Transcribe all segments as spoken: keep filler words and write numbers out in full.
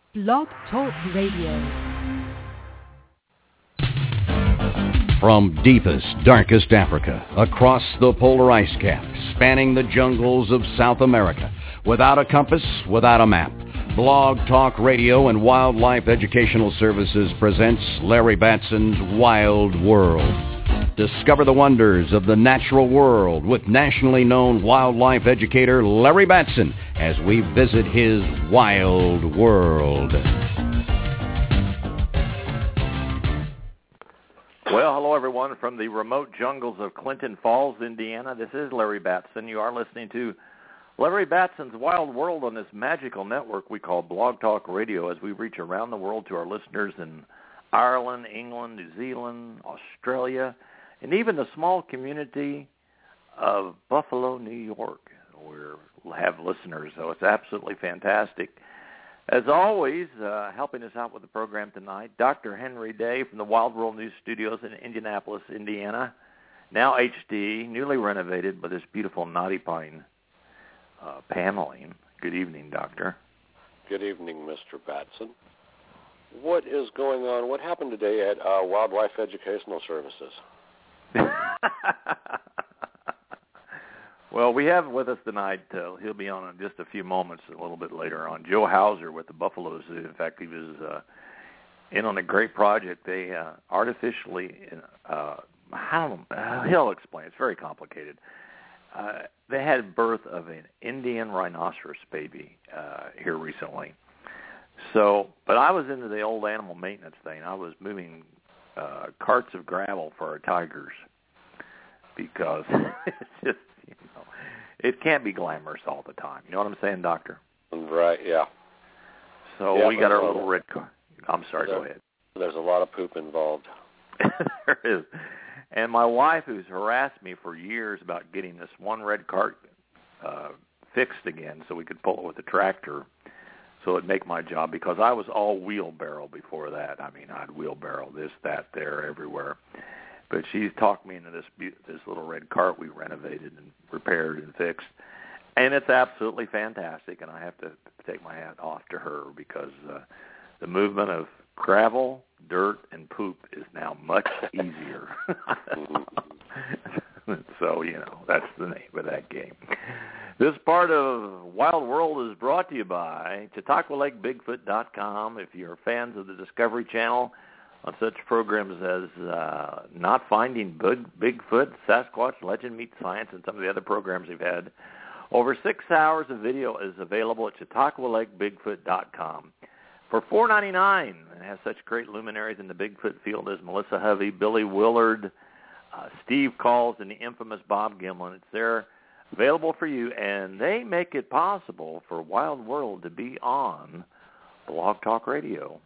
Blog Talk Radio. From deepest, darkest Africa, across the polar ice cap, spanning the jungles of South America, without a compass, without a map, Blog Talk Radio and Wildlife Educational Services presents Larry Batson's Wild World. Discover the wonders of the natural world with nationally known wildlife educator Larry Batson as we visit his wild world. Well, hello everyone from the remote jungles of Clinton Falls, Indiana. This is Larry Batson. You are listening to Larry Batson's Wild World on this magical network we call Blog Talk Radio as we reach around the world to our listeners in Ireland, England, New Zealand, Australia, and even the small community of Buffalo, New York. We have listeners, so it's absolutely fantastic. As always, uh, helping us out with the program tonight, Doctor Henry Day from the Wild World News Studios in Indianapolis, Indiana, now H D, newly renovated by this beautiful knotty pine uh, paneling. Good evening, Doctor. Good evening, Mister Batson. What is going on? What happened today at uh, Wildlife Educational Services? Well, we have with us tonight, uh, he'll be on in just a few moments, a little bit later on, Joe Hauser with the Buffalo Zoo. In fact, he was uh, in on a great project. They uh, artificially, uh, how, uh, he'll explain, it's very complicated. Uh, they had birth of an Indian rhinoceros baby uh, here recently. So, but I was into the old animal maintenance thing. I was moving uh, carts of gravel for our tigers because it's just, you know, it can't be glamorous all the time. You know what I'm saying, Doctor? Right, yeah. So yeah, we got our little red car. I'm sorry, there, go ahead. There's a lot of poop involved. There is. And my wife, who's harassed me for years about getting this one red cart uh, fixed again so we could pull it with a tractor so it'd make my job, because I was all wheelbarrow before that. I mean, I'd wheelbarrow this, that, there, everywhere. But she's talked me into this this little red cart we renovated and repaired and fixed. And it's absolutely fantastic, and I have to take my hat off to her because uh, the movement of gravel, dirt, and poop is now much easier. So, you know, that's the name of that game. This part of Wild World is brought to you by Chautauqua Lake Bigfoot dot com. If you're fans of the Discovery Channel on such programs as uh, Not Finding Big, Bigfoot, Sasquatch, Legend Meets Science, and some of the other programs we've had, over six hours of video is available at Chautauqua Lake Bigfoot dot com. For four dollars and ninety-nine cents, it has such great luminaries in the Bigfoot field as Melissa Hovey, Billy Willard, uh, Steve Calls, and the infamous Bob Gimlin. It's there, available for you, and they make it possible for Wild World to be on Blog Talk Radio.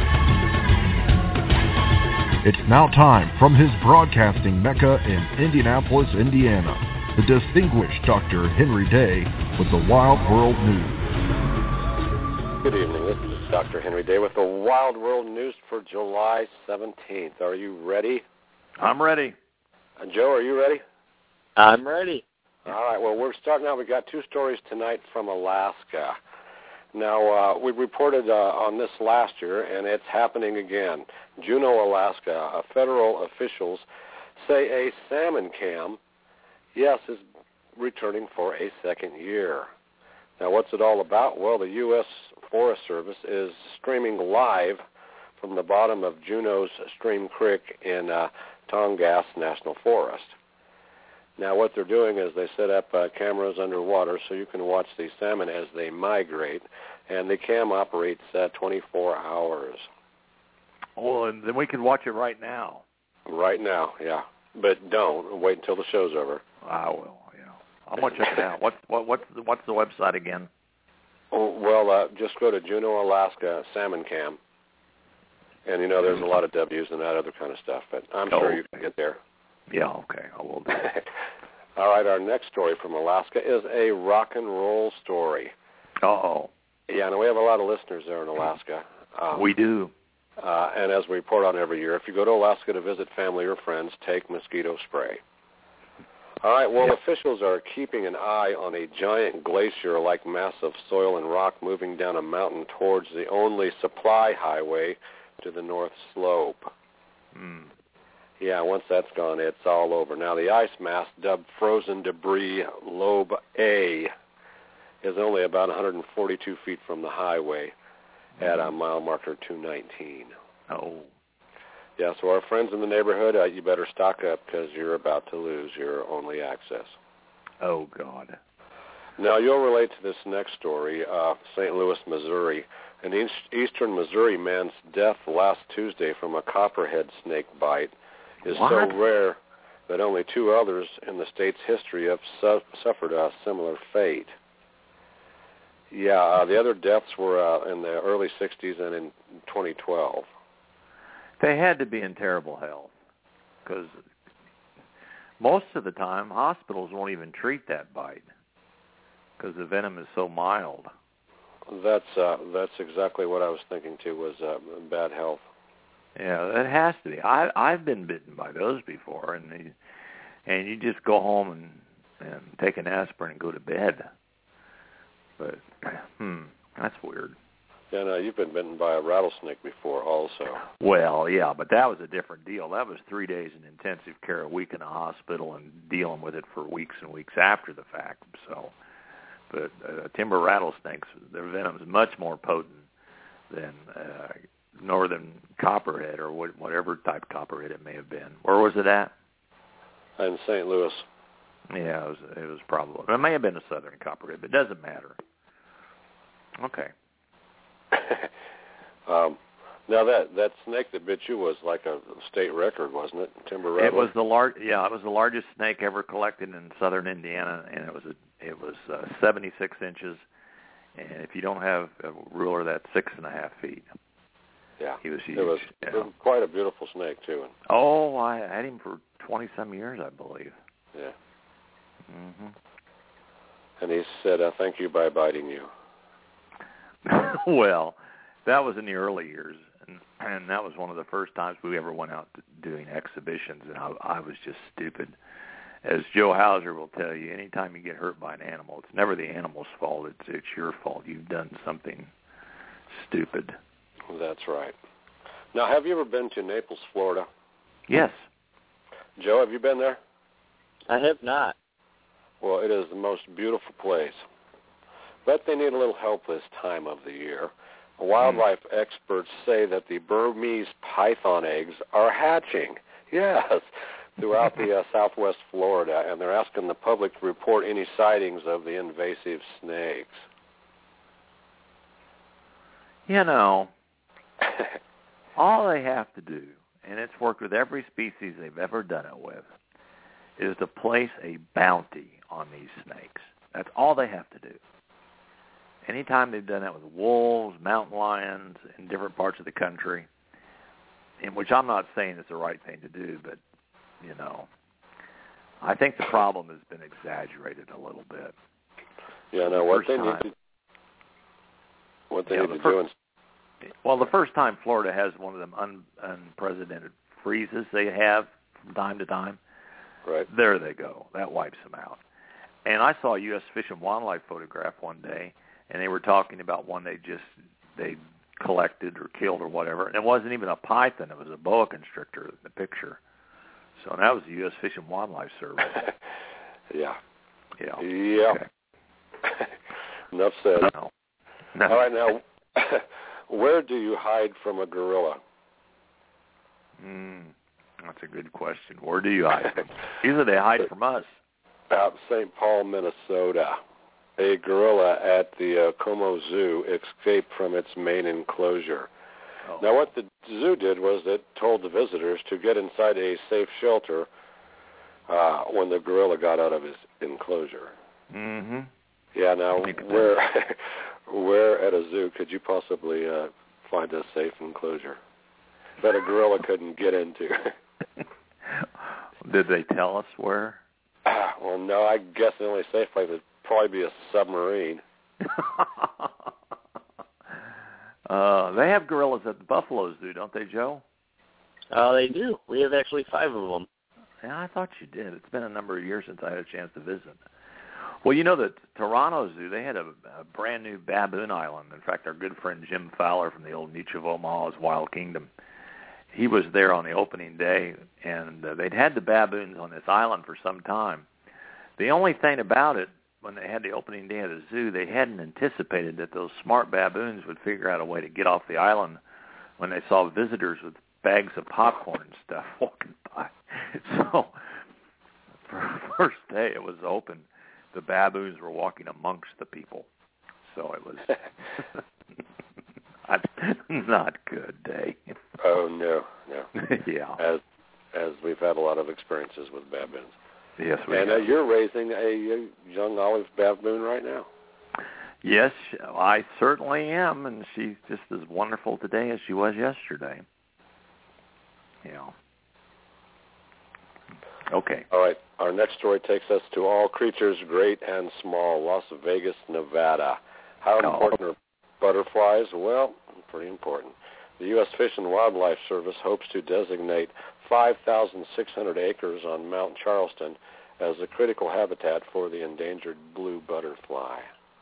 It's now time from his broadcasting mecca in Indianapolis, Indiana, the distinguished Doctor Henry Day with the Wild World News. Good evening. This is Doctor Henry Day with the Wild World News for July seventeenth. Are you ready? I'm ready. Uh, Joe, are you ready? I'm ready. All right. Well, we're starting out. We've got two stories tonight from Alaska. Now, uh, we reported uh, on this last year, and it's happening again. Juneau, Alaska, uh, federal officials say a salmon cam, yes, is returning for a second year. Now, what's it all about? Well, the U S Forest Service is streaming live from the bottom of Juneau's Stream Creek in uh, Tongass National Forest. Now, what they're doing is they set up uh, cameras underwater so you can watch these salmon as they migrate, and the cam operates uh, twenty-four hours. Oh, and then we can watch it right now. Right now, yeah. But don't. Wait until the show's over. I will, yeah. I'm going to check it out. What's, what, what's, the, what's the website again? Oh, well, uh, just go to Juneau, Alaska, Salmon Cam. And, you know, there's a lot of W's and that other kind of stuff, but I'm oh, sure okay. you can get there. Yeah, okay, I will do it. All right, our next story from Alaska is a rock and roll story. Uh-oh. Yeah, and we have a lot of listeners there in Alaska. Um, we do. Uh, and as we report on every year, if you go to Alaska to visit family or friends, take mosquito spray. All right, well, Yep. officials are keeping an eye on a giant glacier-like mass of soil and rock moving down a mountain towards the only supply highway to the north slope. Hmm. Yeah, once that's gone, it's all over. Now, the ice mass, dubbed Frozen Debris Lobe A, is only about one hundred forty-two feet from the highway at a mile marker two nineteen. Oh. Yeah, so our friends in the neighborhood, uh, you better stock up because you're about to lose your only access. Oh, God. Now, you'll relate to this next story, uh, Saint Louis, Missouri. An east, eastern Missouri man's death last Tuesday from a copperhead snake bite is What? so rare that only two others in the state's history have su- suffered a similar fate. Yeah, uh, the other deaths were uh, in the early sixties and in twenty twelve. They had to be in terrible health because most of the time hospitals won't even treat that bite because the venom is so mild. That's uh, that's exactly what I was thinking too, was uh, bad health. Yeah, that has to be. I I've been bitten by those before, and they, and you just go home and and take an aspirin and go to bed. But hmm, that's weird. Yeah, no, you've been bitten by a rattlesnake before also. Well, yeah, but that was a different deal. That was three days in intensive care, a week in a hospital, and dealing with it for weeks and weeks after the fact. So, but uh, timber rattlesnakes, their venom is much more potent than uh, northern copperhead or what, whatever type of copperhead it may have been. Where was it at? In Saint Louis. Yeah, it was, it was probably. It may have been a southern copperhead, but it doesn't matter. Okay. um, now that that snake that bit you was like a state record, wasn't it? Timber rattle. It was the lar- Yeah, it was the largest snake ever collected in southern Indiana, and it was a, it was uh, seventy-six inches. And if you don't have a ruler, that's six and a half feet. Yeah, he was huge. It was, yeah. it was quite a beautiful snake too. Oh, I had him for twenty some years, I believe. Yeah. Mhm. And he said, uh, "Thank you by biting you." Well, that was in the early years, and, and that was one of the first times we ever went out to doing exhibitions, and I, I was just stupid. As Joe Hauser will tell you, anytime you get hurt by an animal, it's never the animal's fault. It's it's your fault. You've done something stupid. That's right. Now, have you ever been to Naples, Florida? Yes. Joe, have you been there? I have not. Well, it is the most beautiful place. But they need a little help this time of the year. Wildlife mm. experts say that the Burmese python eggs are hatching. Yes, throughout the uh, southwest Florida, and they're asking the public to report any sightings of the invasive snakes. You know, all they have to do, and it's worked with every species they've ever done it with, is to place a bounty on these snakes. That's all they have to do. Anytime they've done that with wolves, mountain lions in different parts of the country, in which I'm not saying it's the right thing to do, but, you know, I think the problem has been exaggerated a little bit. Yeah, no, what they need to, what they yeah, need the to first, do... In, well, the first time Florida has one of them un, unprecedented freezes they have from time to time, right. There they go. That wipes them out. And I saw a U S Fish and Wildlife photograph one day, and they were talking about one they just they collected or killed or whatever, and it wasn't even a python; it was a boa constrictor in the picture. So that was the U S Fish and Wildlife Service. yeah. Yeah. Yeah. Okay. Enough said. No. No. All right, now, where do you hide from a gorilla? Mm, that's a good question. Where do you hide from? Usually they hide from us. Out in Saint Paul, Minnesota. A gorilla at the uh, Como Zoo escaped from its main enclosure. Oh. Now, what the zoo did was it told the visitors to get inside a safe shelter uh, when the gorilla got out of his enclosure. Mm-hmm. Yeah, now, where where at a zoo could you possibly uh, find a safe enclosure that a gorilla couldn't get into? Did they tell us where? Uh, well, no, I guess the only safe place would probably be a submarine. uh, they have gorillas at the Buffalo Zoo, don't they, Joe? Uh, they do. We have actually five of them. Yeah, I thought you did. It's been a number of years since I had a chance to visit. Well, you know, the Toronto Zoo, they had a, a brand new baboon island. In fact, our good friend Jim Fowler from the old Niche of Omaha's Wild Kingdom, he was there on the opening day, and uh, they'd had the baboons on this island for some time. The only thing about it, when they had the opening day of the zoo, they hadn't anticipated that those smart baboons would figure out a way to get off the island when they saw visitors with bags of popcorn and stuff walking by. So, for the first day it was open, the baboons were walking amongst the people. So it was not, not good day. Oh, no, no. Yeah. As as we've had a lot of experiences with baboons. Yes, we And have. uh, you're raising a young olive baboon right now. Yes, I certainly am, and she's just as wonderful today as she was yesterday. Yeah. Okay. All right. Our next story takes us to all creatures great and small, Las Vegas, Nevada. How Oh. important are butterflies? Well, pretty important. The U S Fish and Wildlife Service hopes to designate five thousand six hundred acres on Mount Charleston as a critical habitat for the endangered blue butterfly.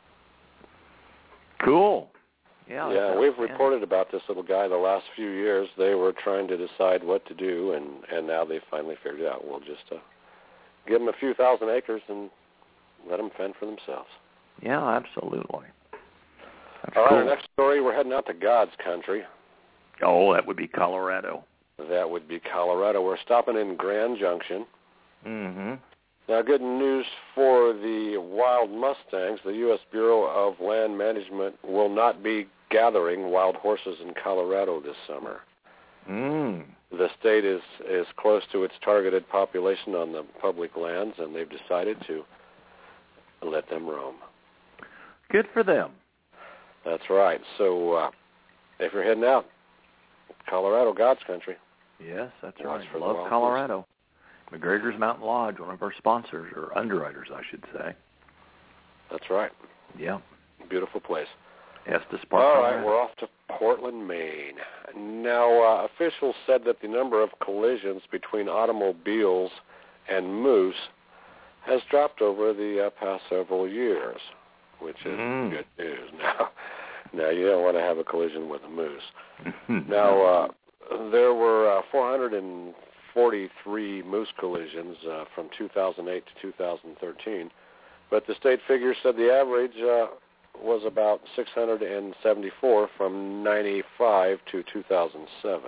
Cool. Yeah, Yeah, we've reported about this little guy the last few years. They were trying to decide what to do, and, and now they finally figured it out. We'll just uh, give them a few thousand acres and let them fend for themselves. Yeah, absolutely. That's All right, cool. our next story, we're heading out to God's country. Oh, that would be Colorado. That would be Colorado. We're stopping in Grand Junction. Mm-hmm. Now, good news for the wild mustangs. The U S Bureau of Land Management will not be gathering wild horses in Colorado this summer. Mm. The state is, is close to its targeted population on the public lands, and they've decided to let them roam. Good for them. That's right. So uh, if you're heading out, Colorado, God's country. Yes, that's Watch right. for the Love wild Colorado. McGregor's Mountain Lodge, one of our sponsors, or underwriters, I should say. That's right. Yeah. Beautiful place. Estes Park. All right, Colorado. we're off to Portland, Maine. Now, uh, officials said that the number of collisions between automobiles and moose has dropped over the uh, past several years, which is Mm. good news. Now, now you don't want to have a collision with a moose. No. Now, uh, there were uh, four hundred forty-three moose collisions uh, from two thousand eight to two thousand thirteen, but the state figures said the average uh, was about six hundred seventy-four from ninety-five to two thousand seven.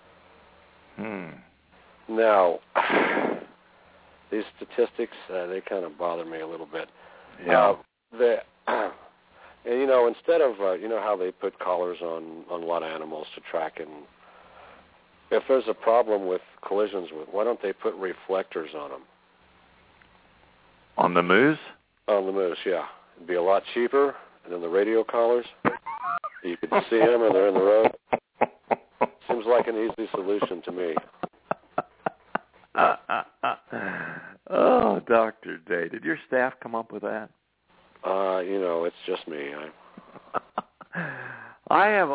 Hmm. Now, these statistics, uh, they kind of bother me a little bit. Yeah. Uh, the, and, you know, instead of, uh, you know how they put collars on, on a lot of animals to track, and if there's a problem with collisions, with, why don't they put reflectors on them? On the moose? On the moose, yeah. It'd be a lot cheaper than the radio collars. You could see them and they're in the road. Seems like an easy solution to me. Oh, Doctor Day, did your staff come up with that? Uh, you know, it's just me. I, I have.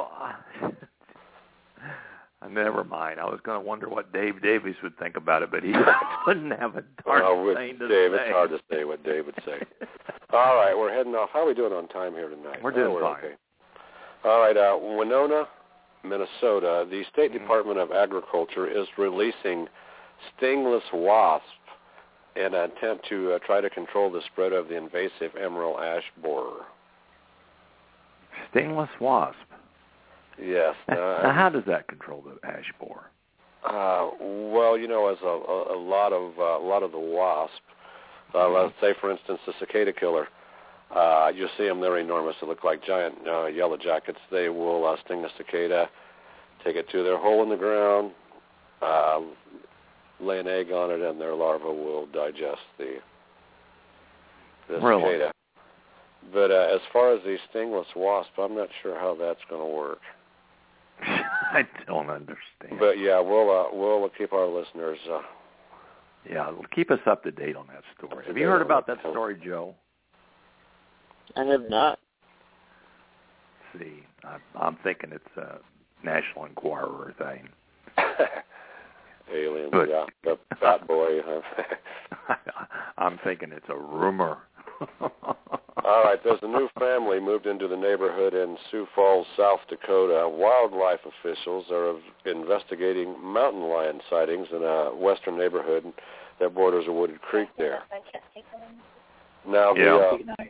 Never mind. I was going to wonder what Dave Davies would think about it, but he wouldn't have a darn well, with thing to Dave, say. it's hard to say what Dave would say. All right, we're heading off. How are we doing on time here tonight? We're doing oh, we're fine. Okay. All right, uh, Winona, Minnesota, the State Mm-hmm. Department of Agriculture is releasing stingless wasps in an attempt to uh, try to control the spread of the invasive emerald ash borer. Stingless wasp. Yes. Now, Uh, how does that control the ash borer? uh, well, you know, as a, a, a lot of uh, a lot of the wasp, uh, Mm-hmm. let's say, for instance, the cicada killer. Uh, you see them; they're enormous. They look like giant uh, yellow jackets. They will uh, sting a cicada, take it to their hole in the ground, uh, lay an egg on it, and their larva will digest the, the Really? cicada. But uh, as far as the stingless wasp, I'm not sure how that's going to work. I don't understand. But yeah, we'll uh, we'll keep our listeners. Uh, yeah, keep us up to date on that story. Up to Have you date heard on about that. that story, Joe? I have not. See, I, I'm thinking it's a National Enquirer thing. aliens, Good. yeah. The Bat Boy. I'm thinking it's a rumor. All right, there's a new family moved into the neighborhood in Sioux Falls, South Dakota. Wildlife officials are investigating mountain lion sightings in a western neighborhood that borders a wooded creek there. Now, the, Yeah. uh,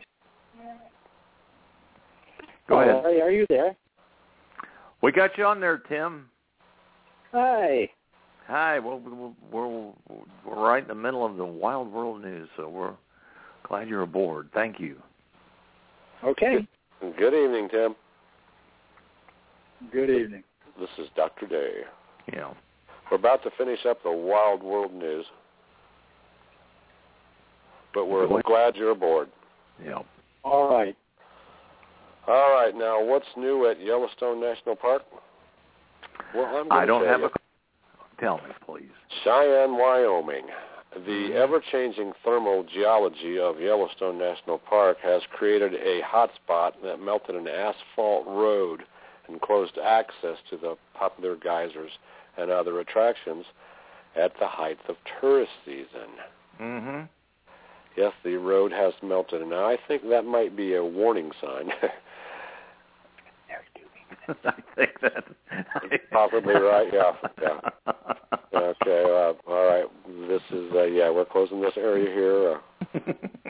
Go ahead. Hey, are you there? We got you on there, Tim. Hi. Hi. Well, we're, we're, we're right in the middle of the wild world news, so we're glad you're aboard. Thank you. Okay. good evening, Tim. Good evening. This is Doctor Day. Yeah. We're about to finish up the wild world news, but we're Go ahead. glad you're aboard. Yeah. All right. All right, now what's new at Yellowstone National Park? Well, I'm I don't tell have you. a... Tell me, please. Cheyenne, Wyoming. The ever-changing thermal geology of Yellowstone National Park has created a hotspot that melted an asphalt road and closed access to the popular geysers and other attractions at the height of tourist season. Mm-hmm. Yes, the road has melted, and I think that might be a warning sign. I think that... Possibly right, yeah. yeah. Okay, uh, all right. This is, uh, yeah, we're closing this area here. Uh,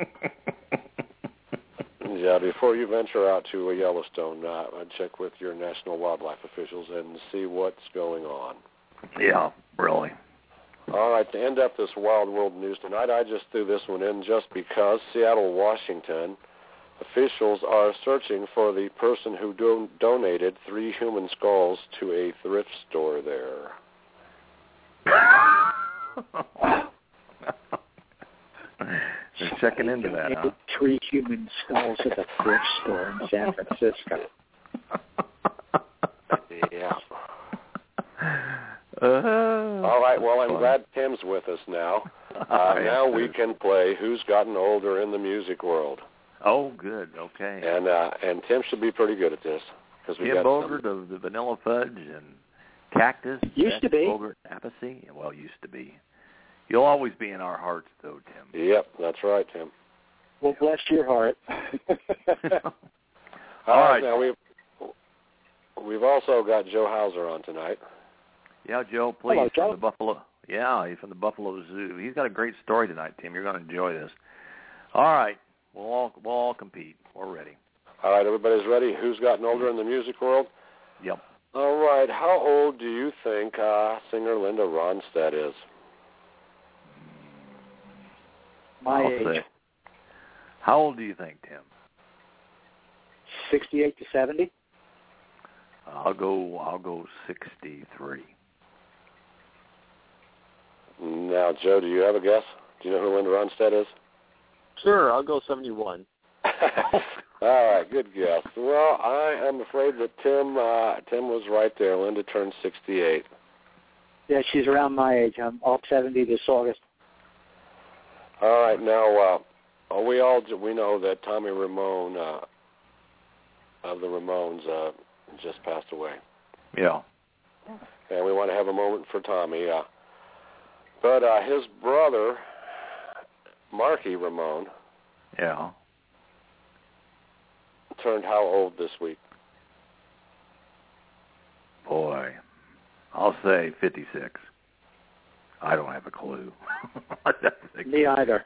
yeah, before you venture out to Yellowstone, uh, I'd check with your national wildlife officials and see what's going on. Yeah, really. All right, to end up this wild world news tonight, I just threw this one in just because Seattle, Washington, officials are searching for the person who do- donated three human skulls to a thrift store there. They're checking into that, huh? Three human skulls at the thrift store in San Francisco. Yeah. Uh, All right, well, I'm glad Tim's with us now. Uh, now we can play Who's Gotten Older in the Music World. Oh, good. Okay. And uh, and Tim should be pretty good at this. Cause we Tim got Bogert some... of the Vanilla Fudge and Cactus. Used to be. Bogert Apathy. Well, used to be. You'll always be in our hearts, though, Tim. Yep, that's right, Tim. Well, bless your heart. All, All right, right. now we've, we've also got Joe Hauser on tonight. Yeah, Joe, please, Hello, from Joe. the Buffalo. Yeah, he's from the Buffalo Zoo. He's got a great story tonight, Tim. You're going to enjoy this. All right, we'll all we'll all compete. We're ready. All right, everybody's ready. Who's Gotten Older in the Music World? Yep. All right, how old do you think uh, singer Linda Ronstadt is? My I'll age, say. How old do you think, Tim? sixty-eight to seventy. I'll go. I'll go sixty-three. Now, Joe, do you have a guess? Do you know who Linda Ronstadt is? Sure, I'll go seventy-one. All right, good guess. Well, I am afraid that Tim uh, Tim was right there. Linda turned sixty-eight. Yeah, she's around my age. I'm all seventy this August. All right, now uh, we all we know that Tommy Ramone uh, of the Ramones uh, just passed away, Yeah. and we want to have a moment for Tommy. Uh, but uh, his brother, Marky Ramone, Yeah. turned how old this week? Boy, I'll say fifty-six. I don't have a clue. Me either.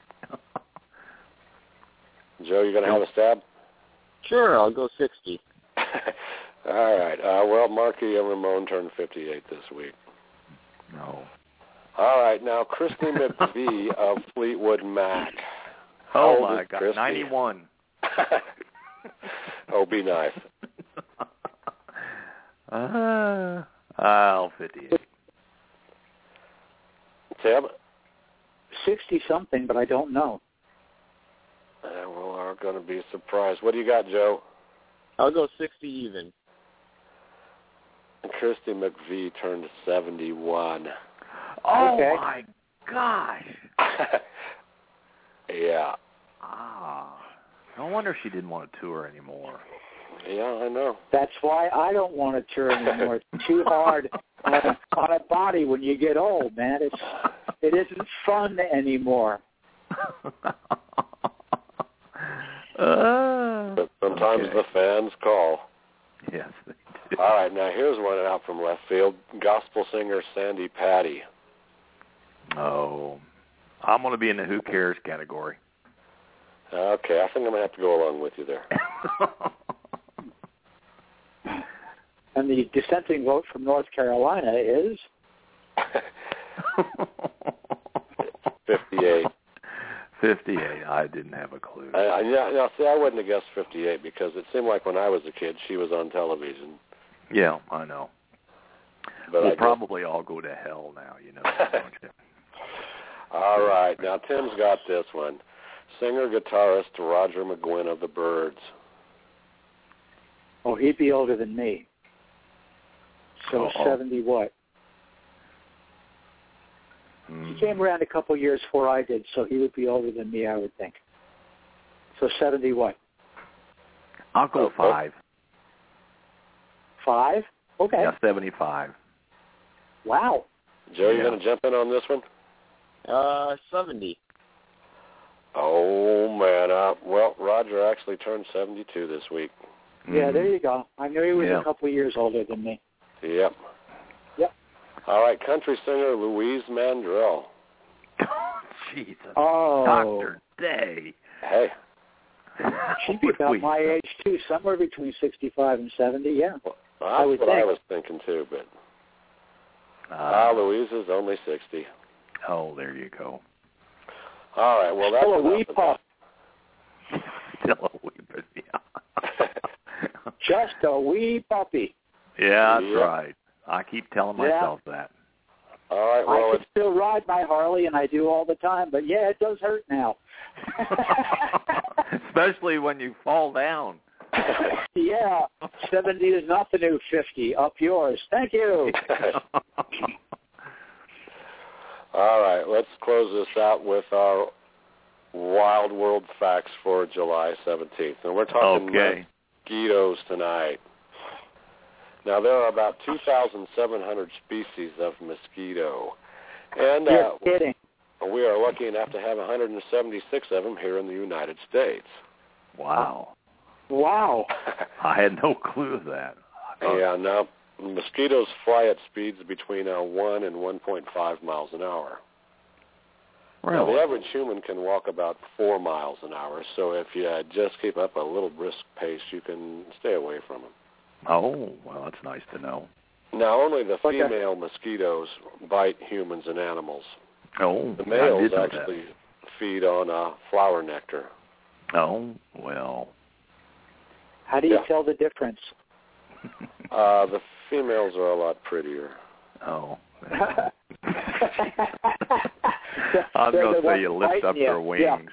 Joe, you going to have a stab? Sure, I'll go sixty. All right. Uh, well, Marky and Ramone turned fifty-eight this week. No. All right. Now, Christy McVie of Fleetwood Mac. How Oh, old my is God. Christy? ninety-one. Oh, be nice. Uh, I'll fifty-eight. Tim? sixty-something, but I don't know. Uh, well, are going to be surprised. What do you got, Joe? I'll go sixty even. Christy McVie turned seventy-one. Oh, Okay. my gosh. Yeah. Ah. No wonder she didn't want to tour anymore. Yeah, I know. That's why I don't want to tour anymore. It's too hard on a, on a body when you get old, man. It's it isn't fun anymore. uh, but sometimes okay. the fans call. Yes, they do. All right, now here's one out from left field. Gospel singer Sandy Patty. Oh, I'm going to be in the who cares category. Okay, I think I'm going to have to go along with you there. And the dissenting vote from North Carolina is? fifty-eight. fifty-eight. I didn't have a clue. I, I, yeah, now, see, I wouldn't have guessed fifty-eight because it seemed like when I was a kid, she was on television. Yeah, I know. But we'll I probably guess... all go to hell now, you know. Don't you? All right. Now, Tim's got this one. Singer-guitarist Roger McGuinn of the Byrds. Oh, he'd be older than me. So Uh-oh. seventy what? Mm. He came around a couple years before I did, so he would be older than me, I would think. So seventy what? I'll go Okay. five. Five? Okay. Yeah, seventy-five. Wow. Joe, you Yeah. going to jump in on this one? Uh, seventy. Oh, man. Uh, well, Roger actually turned seventy-two this week. Yeah, there you go. I knew he was Yeah. a couple years older than me. Yep. Yep. All right, country singer Louise Mandrell. Jesus. Oh. Doctor Day. Hey. She'd be What about we- my age, too, somewhere between sixty-five and seventy, yeah. Well, I that's would what I think. was thinking, too, but Uh, ah, Louise is only sixty. Oh, there you go. All right, well, that's Still a enough wee of pup. Still a wee bit, yeah. Just a wee puppy. Yeah, that's Yep. right. I keep telling Yeah. myself that. All right, I well, can it's, still ride my Harley, and I do all the time, but, yeah, it does hurt now. Especially when you fall down. Yeah, seventy is not the new fifty. Up yours. Thank you. all right, let's close this out with our Wild World facts for July seventeenth. And we're talking Okay. mosquitoes tonight. Now, there are about two thousand seven hundred species of mosquito. And You're uh, kidding. we are lucky enough to have one hundred seventy-six of them here in the United States. Wow. Wow. I had no clue of that. I thought- Yeah, now, mosquitoes fly at speeds between uh, one and one point five miles an hour. Now, the Really? average human can walk about four miles an hour, so if you uh, just keep up a little brisk pace, you can stay away from them. Oh, well, that's nice to know. Now, only the Okay. female mosquitoes bite humans and animals. Oh, The I males did know actually feed on uh, flower nectar. that. Oh, well. How do you Yeah. tell the difference? Uh, the females are a lot prettier. Oh. I I was going to say you lift up their wings.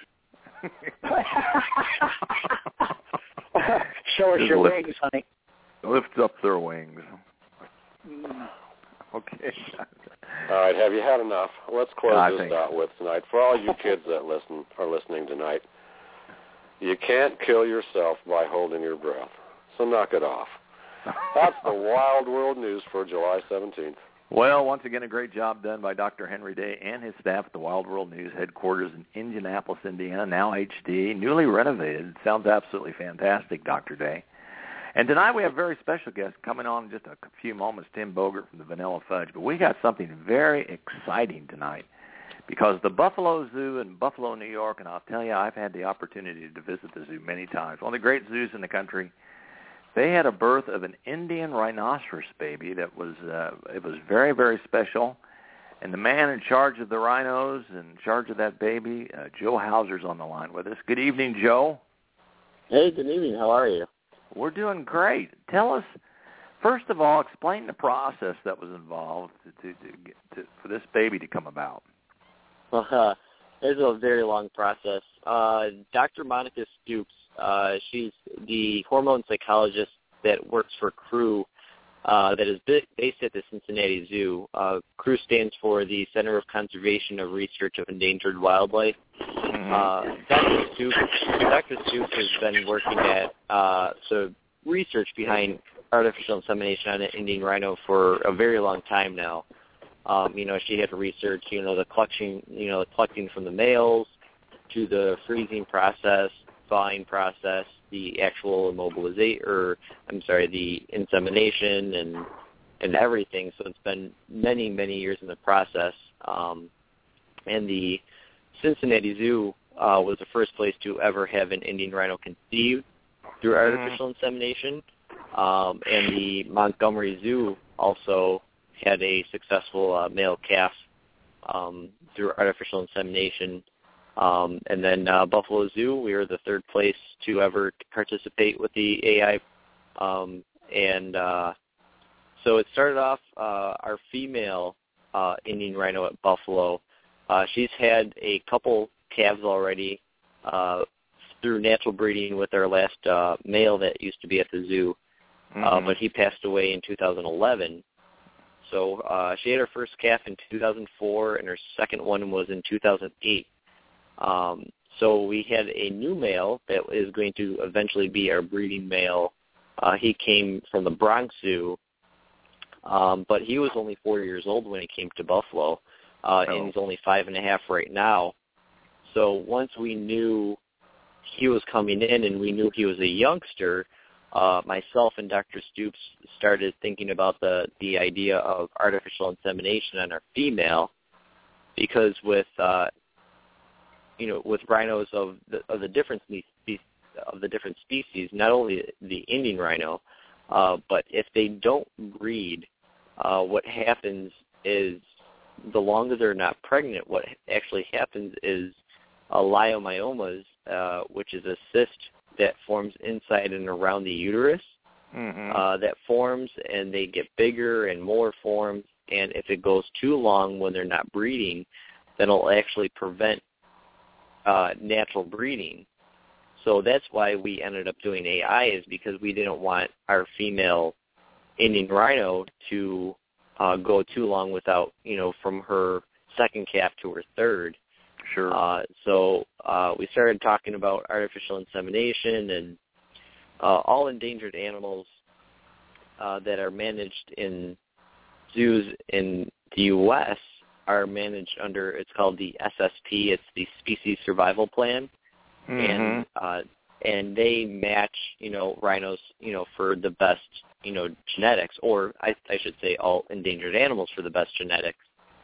Show us Just your lift- wings, honey. Lift up their wings. Mm. Okay. All right, have you had enough? Let's close I this think out with tonight. For all you kids that listen are listening tonight, you can't kill yourself by holding your breath. So knock it off. That's the Wild World News for July seventeenth. Well, once again, a great job done by Doctor Henry Day and his staff at the Wild World News headquarters in Indianapolis, Indiana, now H D, newly renovated. Sounds absolutely fantastic, Doctor Day. And tonight we have a very special guest coming on in just a few moments, Tim Bogert from the Vanilla Fudge. But we got something very exciting tonight because the Buffalo Zoo in Buffalo, New York, and I'll tell you, I've had the opportunity to visit the zoo many times, one of the great zoos in the country. They had a birth of an Indian rhinoceros baby that was uh, it was very, very special. And the man in charge of the rhinos, in charge of that baby, uh, Joe Hauser's on the line with us. Good evening, Joe. Hey, good evening. How are you? We're doing great. Tell us, first of all, explain the process that was involved to, to, to, get to for this baby to come about. Well, uh, it's a very long process. Uh, Doctor Monica Stoops, uh, she's the hormone psychologist that works for C R U, uh, that is based at the Cincinnati Zoo. Uh, C R U stands for the Center of Conservation of Research of Endangered Wildlife. Mm-hmm. Uh, Doctor Stoops, Doctor Stoops has been working at uh, the research behind artificial insemination on an Indian rhino for a very long time now. Um, you know, she had to research, you know, the collection, you know, the collecting from the males to the freezing process, thawing process, the actual immobilization, or I'm sorry, the insemination and and everything. So it's been many, many years in the process. Um, and the Cincinnati Zoo uh, was the first place to ever have an Indian rhino conceived through artificial insemination. Um, and the Montgomery Zoo also had a successful uh, male calf um, through artificial insemination. Um, and then uh, Buffalo Zoo, we were the third place to ever participate with the A I. Um, and uh, so it started off uh, our female uh, Indian rhino at Buffalo. Uh, she's had a couple calves already uh, through natural breeding with our last uh, male that used to be at the zoo, mm-hmm. uh, but he passed away in two thousand eleven. So uh, she had her first calf in two thousand four, and her second one was in two thousand eight. Um, so we had a new male that is going to eventually be our breeding male. Uh, he came from the Bronx Zoo, um, but he was only four years old when he came to Buffalo, uh, oh. and he's only five and a half right now. So once we knew he was coming in and we knew he was a youngster, uh, myself and Doctor Stoops started thinking about the, the idea of artificial insemination on our female, because with uh, you know, with rhinos of the of the different species of the different species, not only the Indian rhino, uh, but if they don't breed, uh, what happens is the longer they're not pregnant, what actually happens is uh, leiomyomas, uh, which is a cyst that forms inside and around the uterus, mm-hmm. uh, that forms, and they get bigger and more forms, and if it goes too long when they're not breeding, then it'll actually prevent Uh, natural breeding. So that's why we ended up doing A I, is because we didn't want our female Indian rhino to uh, go too long without, you know, from her second calf to her third. Sure. Uh, so uh, we started talking about artificial insemination, and uh, all endangered animals uh, that are managed in zoos in the U S are managed under, it's called the S S P, it's the Species Survival Plan, mm-hmm. and uh, and they match, you know, rhinos, you know, for the best, you know, genetics, or I, I should say all endangered animals for the best genetics.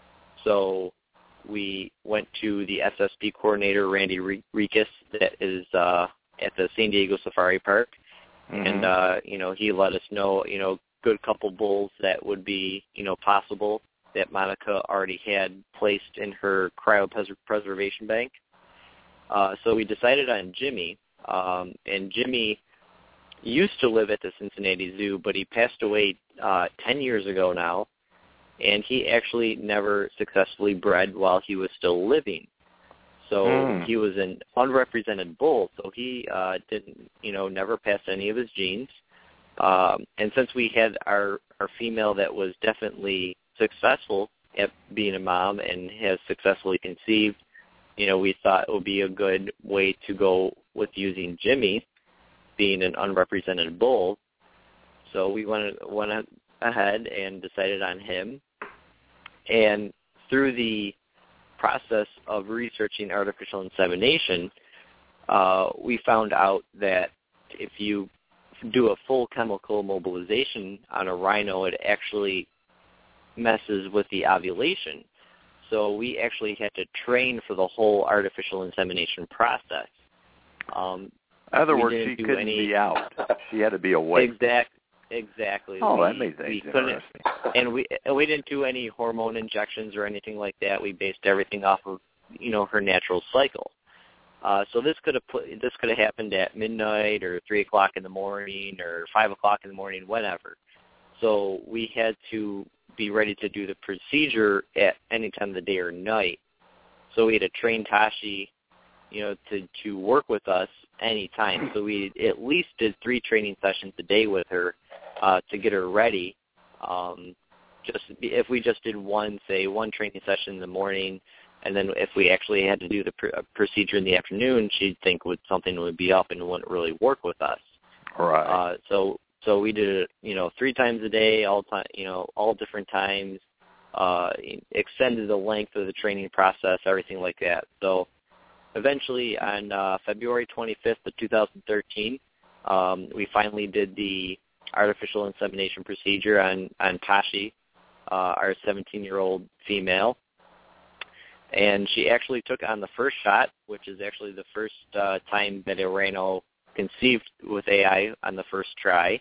So we went to the S S P coordinator, Randy Rikus, that is uh, at the San Diego Safari Park, mm-hmm. and, uh, you know, he let us know, you know, good couple bulls that would be, you know, possible, that Monica already had placed in her cryopreservation bank. Uh, so we decided on Jimmy, um, and Jimmy used to live at the Cincinnati Zoo, but he passed away uh, ten years ago now, and he actually never successfully bred while he was still living. So mm. he was an unrepresented bull, so he uh, didn't, you know, never passed any of his genes. Um, and since we had our, our female that was definitely successful at being a mom and has successfully conceived, you know, we thought it would be a good way to go with using Jimmy, being an unrepresented bull. So we went, went ahead and decided on him. And through the process of researching artificial insemination, uh, we found out that if you do a full chemical mobilization on a rhino, it actually messes with the ovulation. So we actually had to train for the whole artificial insemination process. Um, In other words, she couldn't any, be out. She had to be awake. Exact, exactly. Oh, we, that made things interesting. And we and we didn't do any hormone injections or anything like that. We based everything off of, you know, her natural cycle. Uh, so this could have put, this could have happened at midnight or three o'clock in the morning or five o'clock in the morning, whenever. So we had to be ready to do the procedure at any time of the day or night. So we had to train Tashi, you know, to, to work with us anytime. So we at least did three training sessions a day with her uh, to get her ready. Um, just if we just did one, say, one training session in the morning, and then if we actually had to do the pr- procedure in the afternoon, she'd think would something would be up and wouldn't really work with us. Right. Uh, so So we did it, you know, three times a day, all time, you know, all different times. Uh, extended the length of the training process, everything like that. So eventually, on uh, February twenty-fifth of two thousand thirteen, um, we finally did the artificial insemination procedure on on Tashi, uh, our seventeen-year-old female, and she actually took on the first shot, which is actually the first uh, time that a rhino conceived with A I on the first try,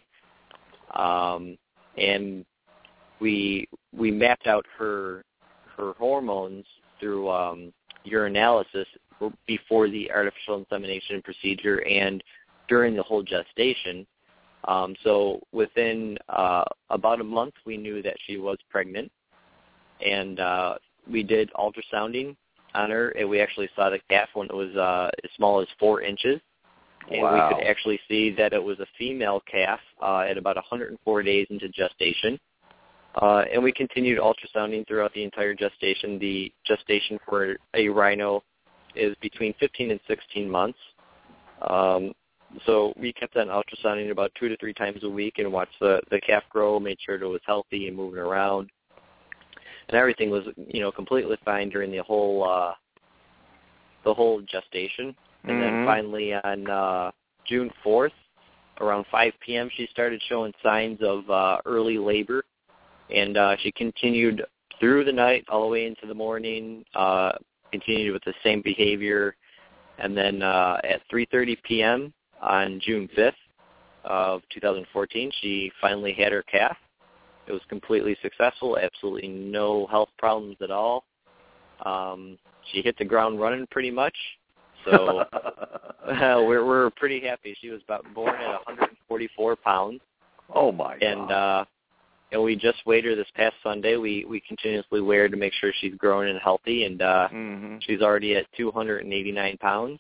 um, and we we mapped out her her hormones through um, urinalysis before the artificial insemination procedure and during the whole gestation. Um, so within uh, about a month, we knew that she was pregnant, and uh, we did ultrasounding on her, and we actually saw the calf when it was uh, as small as four inches. And wow. we could actually see that it was a female calf uh, at about one hundred four days into gestation. Uh, and we continued ultrasounding throughout the entire gestation. The gestation for a rhino is between fifteen and sixteen months. Um, so we kept on ultrasounding about two to three times a week and watched the, the calf grow, made sure it was healthy and moving around. And everything was, you know, completely fine during the whole uh, the whole gestation. And mm-hmm. then finally on uh, June fourth, around five p.m., she started showing signs of uh, early labor. And uh, she continued through the night all the way into the morning, uh, continued with the same behavior. And then uh, at three thirty p.m. on June fifth of two thousand fourteen, she finally had her calf. It was completely successful, absolutely no health problems at all. Um, she hit the ground running pretty much. So uh, we're, we're pretty happy. She was about born at one hundred forty-four pounds. Oh, my God. And, uh, and we just weighed her this past Sunday. We we continuously weigh her to make sure she's growing and healthy, and uh, mm-hmm. she's already at two hundred eighty-nine pounds.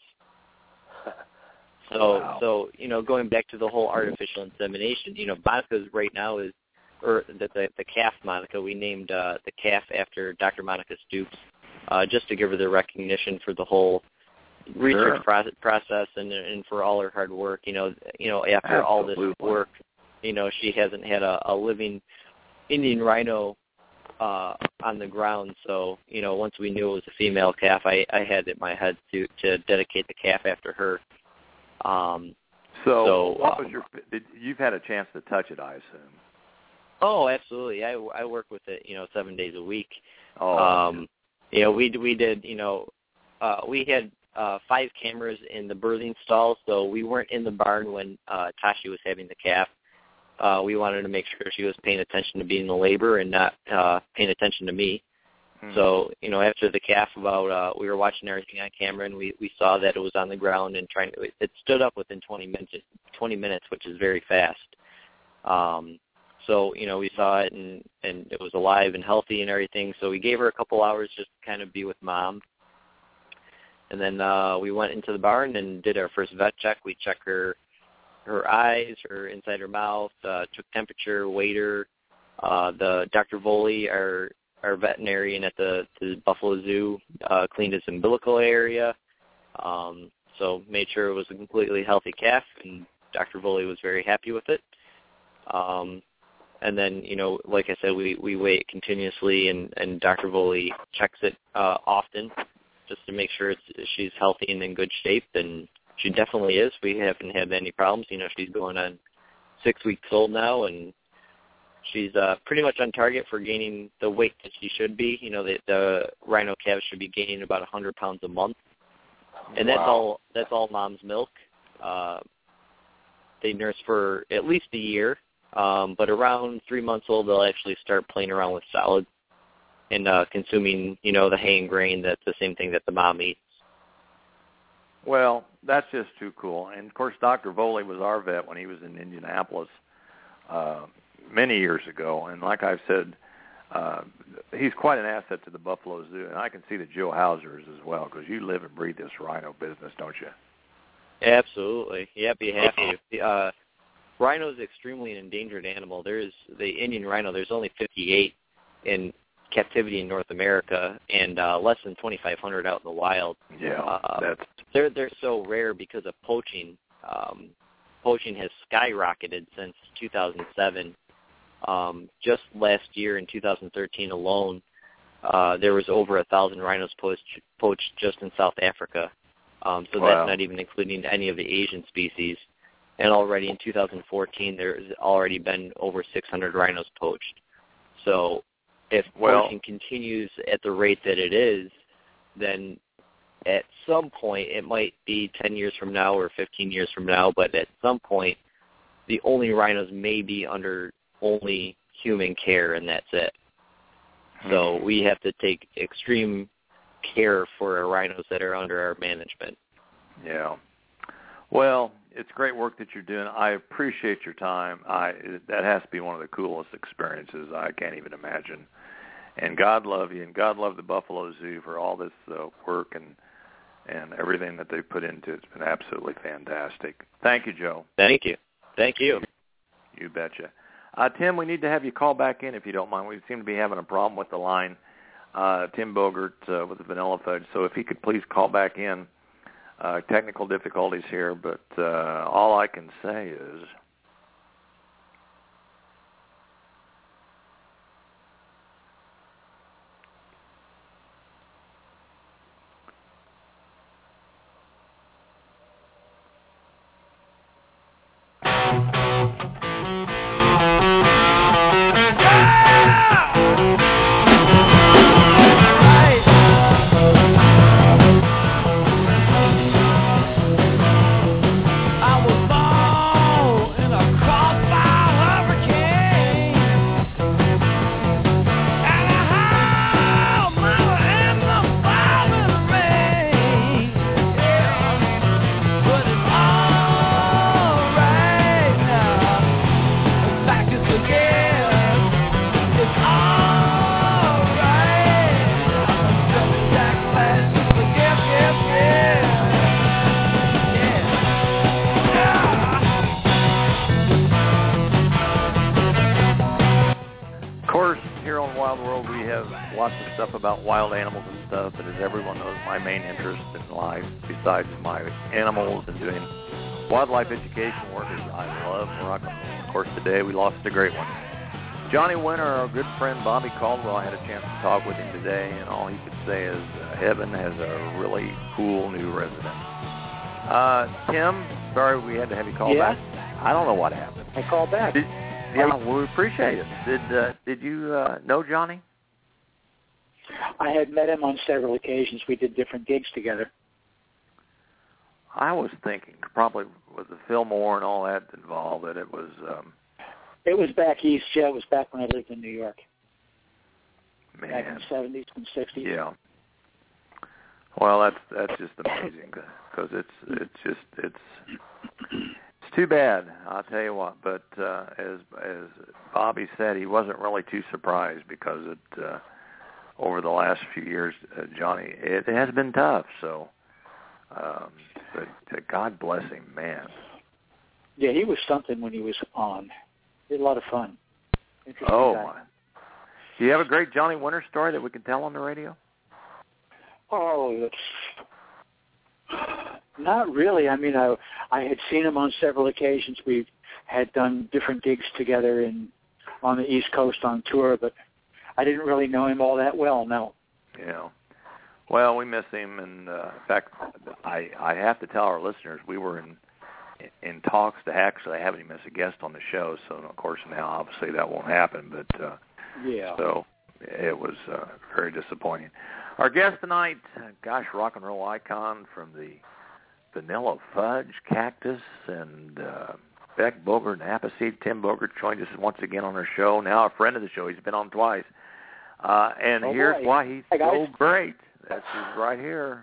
So, wow. so you know, going back to the whole artificial insemination, you know, Monica's right now is, or the the, the calf Monica, we named uh, the calf after Doctor Monica Stoops, uh, just to give her the recognition for the whole research sure. pro- process and and for all her hard work. You know, you know, after Absolutely. all this work, you know, she hasn't had a, a living Indian rhino uh, on the ground. So, you know, once we knew it was a female calf, I, I had it in my head to, to dedicate the calf after her. Um, so, so what uh, was your? Did, you've had a chance to touch it, I assume. Oh, absolutely. I, I work with it, you know, seven days a week. Oh, um, you know, we we did, you know, uh, we had uh, five cameras in the birthing stall, so we weren't in the barn when uh, Tashi was having the calf. Uh, we wanted to make sure she was paying attention to being in the labor and not uh, paying attention to me. Hmm. So, you know, after the calf, about uh, we were watching everything on camera, and we, we saw that it was on the ground and trying to. It stood up within twenty minutes, twenty minutes, which is very fast. Um, so, you know, we saw it, and, and it was alive and healthy and everything. So we gave her a couple hours just to kind of be with mom. And then uh, we went into the barn and did our first vet check. We checked her her eyes, her inside her mouth, uh, took temperature, weighed her. Uh, the Doctor Voley, our our veterinarian at the, the Buffalo Zoo, uh, cleaned his umbilical area. Um, so made sure it was a completely healthy calf, and Doctor Voley was very happy with it. Um, and then, you know, like I said, we, we weigh it continuously, and, and Doctor Voley checks it uh, often just to make sure it's, she's healthy and in good shape, and she definitely is. We haven't had any problems. You know, she's going on six weeks old now, and she's uh, pretty much on target for gaining the weight that she should be. You know, the, the rhino calves should be gaining about one hundred pounds a month, and that's Wow. all. That's all mom's milk. Uh, they nurse for at least a year, um, but around three months old, they'll actually start playing around with solids and uh, consuming, you know, the hay and grain. That's the same thing that the mom eats. Well, that's just too cool. And, of course, Doctor Voley was our vet when he was in Indianapolis uh, many years ago. And like I've said, uh, he's quite an asset to the Buffalo Zoo. And I can see that Joe Hauser is as well, because you live and breathe this rhino business, don't you? Absolutely. Yeah, be happy. Uh, rhino is extremely an endangered animal. There's the Indian rhino, there's only fifty-eight in captivity in North America, and uh, less than twenty-five hundred out in the wild. Yeah, uh, that's... They're they're so rare because of poaching. Um, poaching has skyrocketed since two thousand seven. Um, just last year in two thousand thirteen alone, uh, there was over a thousand rhinos poached, poached just in South Africa. Um, so wow. That's not even including any of the Asian species. And already in two thousand fourteen, there's already been over six hundred rhinos poached. So if well, poaching continues at the rate that it is, then at some point, it might be ten years from now or fifteen years from now, but at some point, the only rhinos may be under only human care, and that's it. Hmm. So we have to take extreme care for our rhinos that are under our management. Yeah. Well, it's great work that you're doing. I appreciate your time. I that has to be one of the coolest experiences. I can't even imagine. And God love you, and God love the Buffalo Zoo for all this uh, work and and everything that they put into it. It's been absolutely fantastic. Thank you, Joe. Thank you. Thank you. You betcha. Uh, Tim, we need to have you call back in if you don't mind. We seem to be having a problem with the line. Uh, Tim Bogert uh, with the Vanilla Fudge. So if he could please call back in. Uh, technical difficulties here, but uh, all I can say is about wild animals and stuff, and as everyone knows, my main interest in life, besides my animals and doing wildlife education work, is I love rock and roll. Of course, today we lost a great one. Johnny Winter, our good friend Bobby Caldwell, I had a chance to talk with him today, and all he could say is uh, heaven has a really cool new resident. Uh, Tim, sorry we had to have you call yeah. back. I don't know what happened. I called back. Did, yeah, well, we appreciate it. Did uh, did you uh, know Johnny? I had met him on several occasions. We did different gigs together. I was thinking probably with the Fillmore and all that involved that it was... Um, it was back east, yeah. It was back when I lived in New York. Man. Back in the seventies and sixties. Yeah. Well, that's that's just amazing because it's it's just it's it's too bad. I'll tell you what. But uh, as as Bobby said, he wasn't really too surprised because it uh, over the last few years, uh, Johnny, it, it has been tough. So, um, but uh, God bless him, man. Yeah, he was something when he was on. He had a lot of fun. Oh guy. my! Do you have a great Johnny Winter story that we can tell on the radio? Oh, that's not really. I mean, I I had seen him on several occasions. We had done different gigs together in on the East Coast on tour, but I didn't really know him all that well. No. Yeah. Well, we miss him, and uh, in fact, I I have to tell our listeners we were in in talks to actually have him as a guest on the show. So of course now obviously that won't happen, but uh, yeah. So it was uh, very disappointing. Our guest tonight, gosh, rock and roll icon from the Vanilla Fudge, Cactus, and uh, Beck Bogert and Appleseed. Tim Bogert joined us once again on our show. Now a friend of the show. He's been on twice. Uh, and oh, here's boy. why he's Hi, so great. That's he's right here.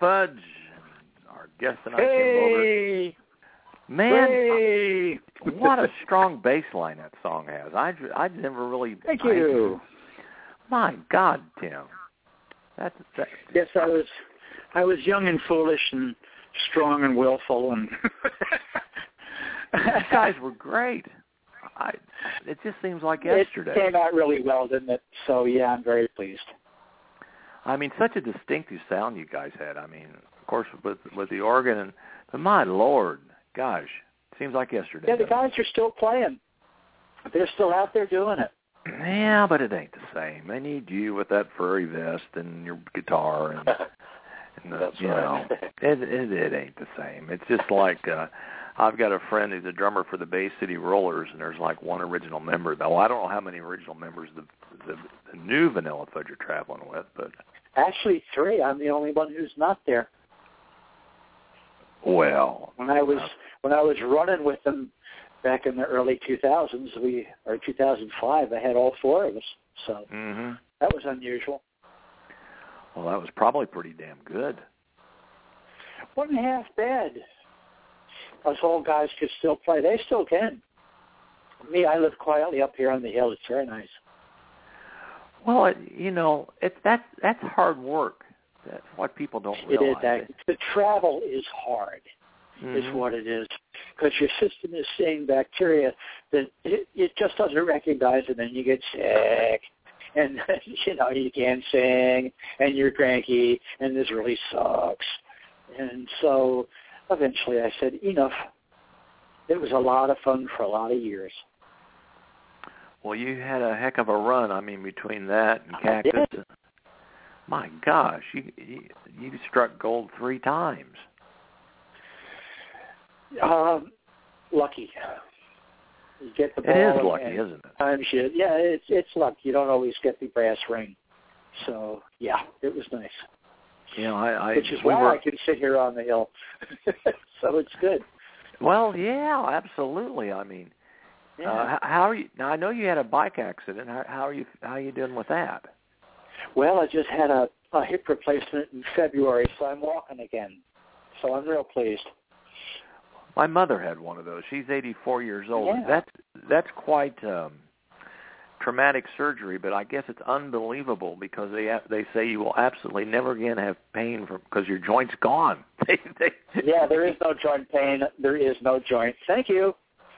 Fudge, our guest tonight, Hey! Tim Bogert. Man, hey! what a strong bass line that song has. I, I never really... Thank I, you. My God, Tim. That's, that, yes, I was I was young and foolish and strong and willful. And you guys were great. I, it just seems like yesterday. It came out really well, didn't it? So, yeah, I'm very pleased. I mean, such a distinctive sound you guys had. I mean, of course, with with the organ, and but my Lord, gosh, it seems like yesterday. Yeah, the guys are still playing. They're still out there doing it. Yeah, but it ain't the same. They need you with that furry vest and your guitar, and, and the, That's you right. know, it, it it ain't the same. It's just like uh, I've got a friend who's a drummer for the Bay City Rollers, and there's like one original member. Though I don't know how many original members the the, the new Vanilla Fudge are traveling with, but actually three. I'm the only one who's not there. Well, when I was uh, when I was running with them back in the early two thousands, we or two thousand five, I had all four of us. So mm-hmm. that was unusual. Well, that was probably pretty damn good. Wasn't half bad. Us old guys could still play. They still can. Me, I live quietly up here on the hill. It's very nice. Well, it, you know, it's that's that's hard work. That's what people don't realize. It is. The travel is hard, mm-hmm. is what it is, because your system is seeing bacteria that it, it just doesn't recognize, and then you get sick, and you know you can't sing, and you're cranky, and this really sucks. And so, eventually, I said, enough. It was a lot of fun for a lot of years. Well, you had a heck of a run. I mean, between that and Cactus. My gosh, you, you you struck gold three times. Um, lucky. You get the ball. It is lucky, isn't it? Times you, yeah, it's it's luck. You don't always get the brass ring. So yeah, it was nice. You know, I, I which is we why were, I can sit here on the hill. So it's good. Well, yeah, absolutely. I mean, yeah. uh, how are you? Now I know you had a bike accident. How, how are you? How are you doing with that? Well, I just had a, a hip replacement in February, so I'm walking again. So I'm real pleased. My mother had one of those. She's eighty-four years old. Yeah. That's that's quite um, traumatic surgery, but I guess it's unbelievable because they have, they say you will absolutely never again have pain from because your joint's gone. they, they, yeah, there is no joint pain. There is no joint. Thank you.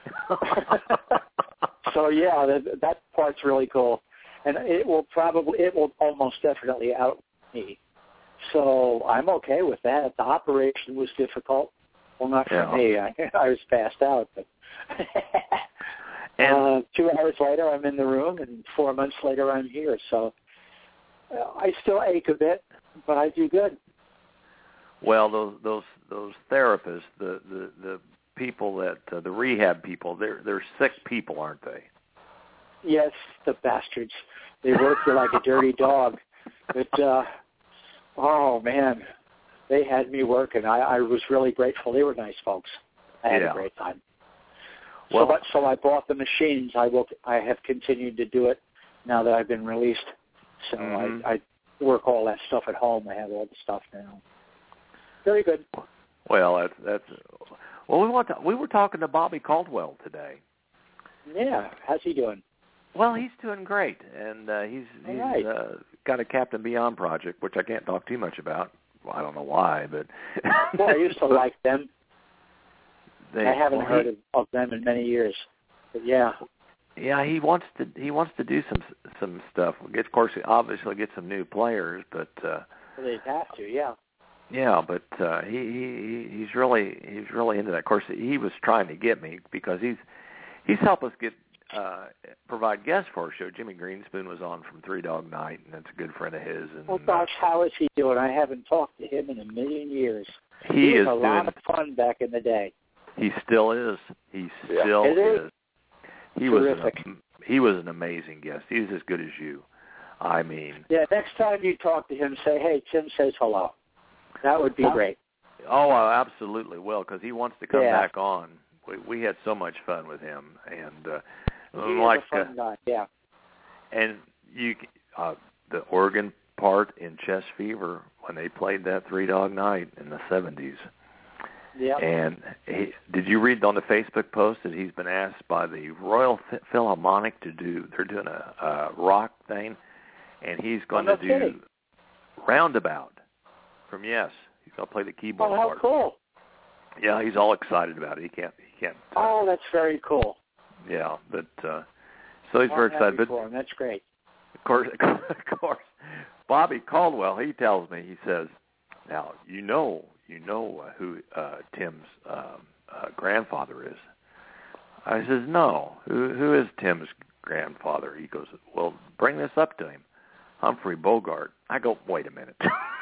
So yeah, that, that part's really cool. And it will probably, it will almost definitely out me. So I'm okay with that. The operation was difficult. Well, not for yeah. me. I, I was passed out. But and uh, two hours later, I'm in the room, and four months later, I'm here. So uh, I still ache a bit, but I do good. Well, those those those therapists, the the, the people that uh, the rehab people, they're they're sick people, aren't they? Yes, the bastards. They work you like a dirty dog. But, uh, oh, man, they had me working. I, I was really grateful. They were nice folks. I had yeah. a great time. Well, so, but, so I bought the machines. I will. I have continued to do it now that I've been released. So mm-hmm. I, I work all that stuff at home. I have all the stuff now. Very good. Well, that's that's. Well, we want to, we were talking to Bobby Caldwell today. Yeah, how's he doing? Well, he's doing great, and uh, he's he's right. uh, got a Captain Beyond project, which I can't talk too much about. Well, I don't know why, but well, I used to like them. They, I haven't well, heard he, of, of them in many years, but yeah. Yeah, he wants to he wants to do some some stuff. Of course, obviously get some new players, but uh, well, they'd have to, yeah. Yeah, but uh, he he he's really he's really into that. Of course, he was trying to get me because he's he's helped us get. Uh, provide guests for our show. Jimmy Greenspoon was on from Three Dog Night, and that's a good friend of his. And, oh gosh, how is he doing? I haven't talked to him in a million years. He, he was is a doing, lot of fun back in the day. He still is. He yeah. still is. is. He Terrific. was an, he was an amazing guest. He was as good as you. I mean. Yeah. Next time you talk to him, say, "Hey, Tim says hello." That would be great. Oh, I absolutely will, because he wants to come yeah. back on. We, we had so much fun with him, and. Uh, He like, is a fun uh, guy, yeah. And you, uh, the organ part in Chess Fever when they played that Three Dog Night in the seventies. Yeah. And he, did you read on the Facebook post that he's been asked by the Royal Philharmonic to do, they're doing a, a rock thing, and he's going oh, no to do kidding. Roundabout from Yes. He's going to play the keyboard Oh, how part. cool. Yeah, he's all excited about it. He can't, he can't. Uh, Oh, that's very cool. Yeah, but, uh, so he's Oh, very I'm happy excited. But for him. That's great. Of course, of course, Bobby Caldwell, he tells me, he says, now, you know, you know uh, who uh, Tim's um, uh, grandfather is. I says, no, who, who is Tim's grandfather? He goes, well, bring this up to him. Humphrey Bogart. I go, wait a minute.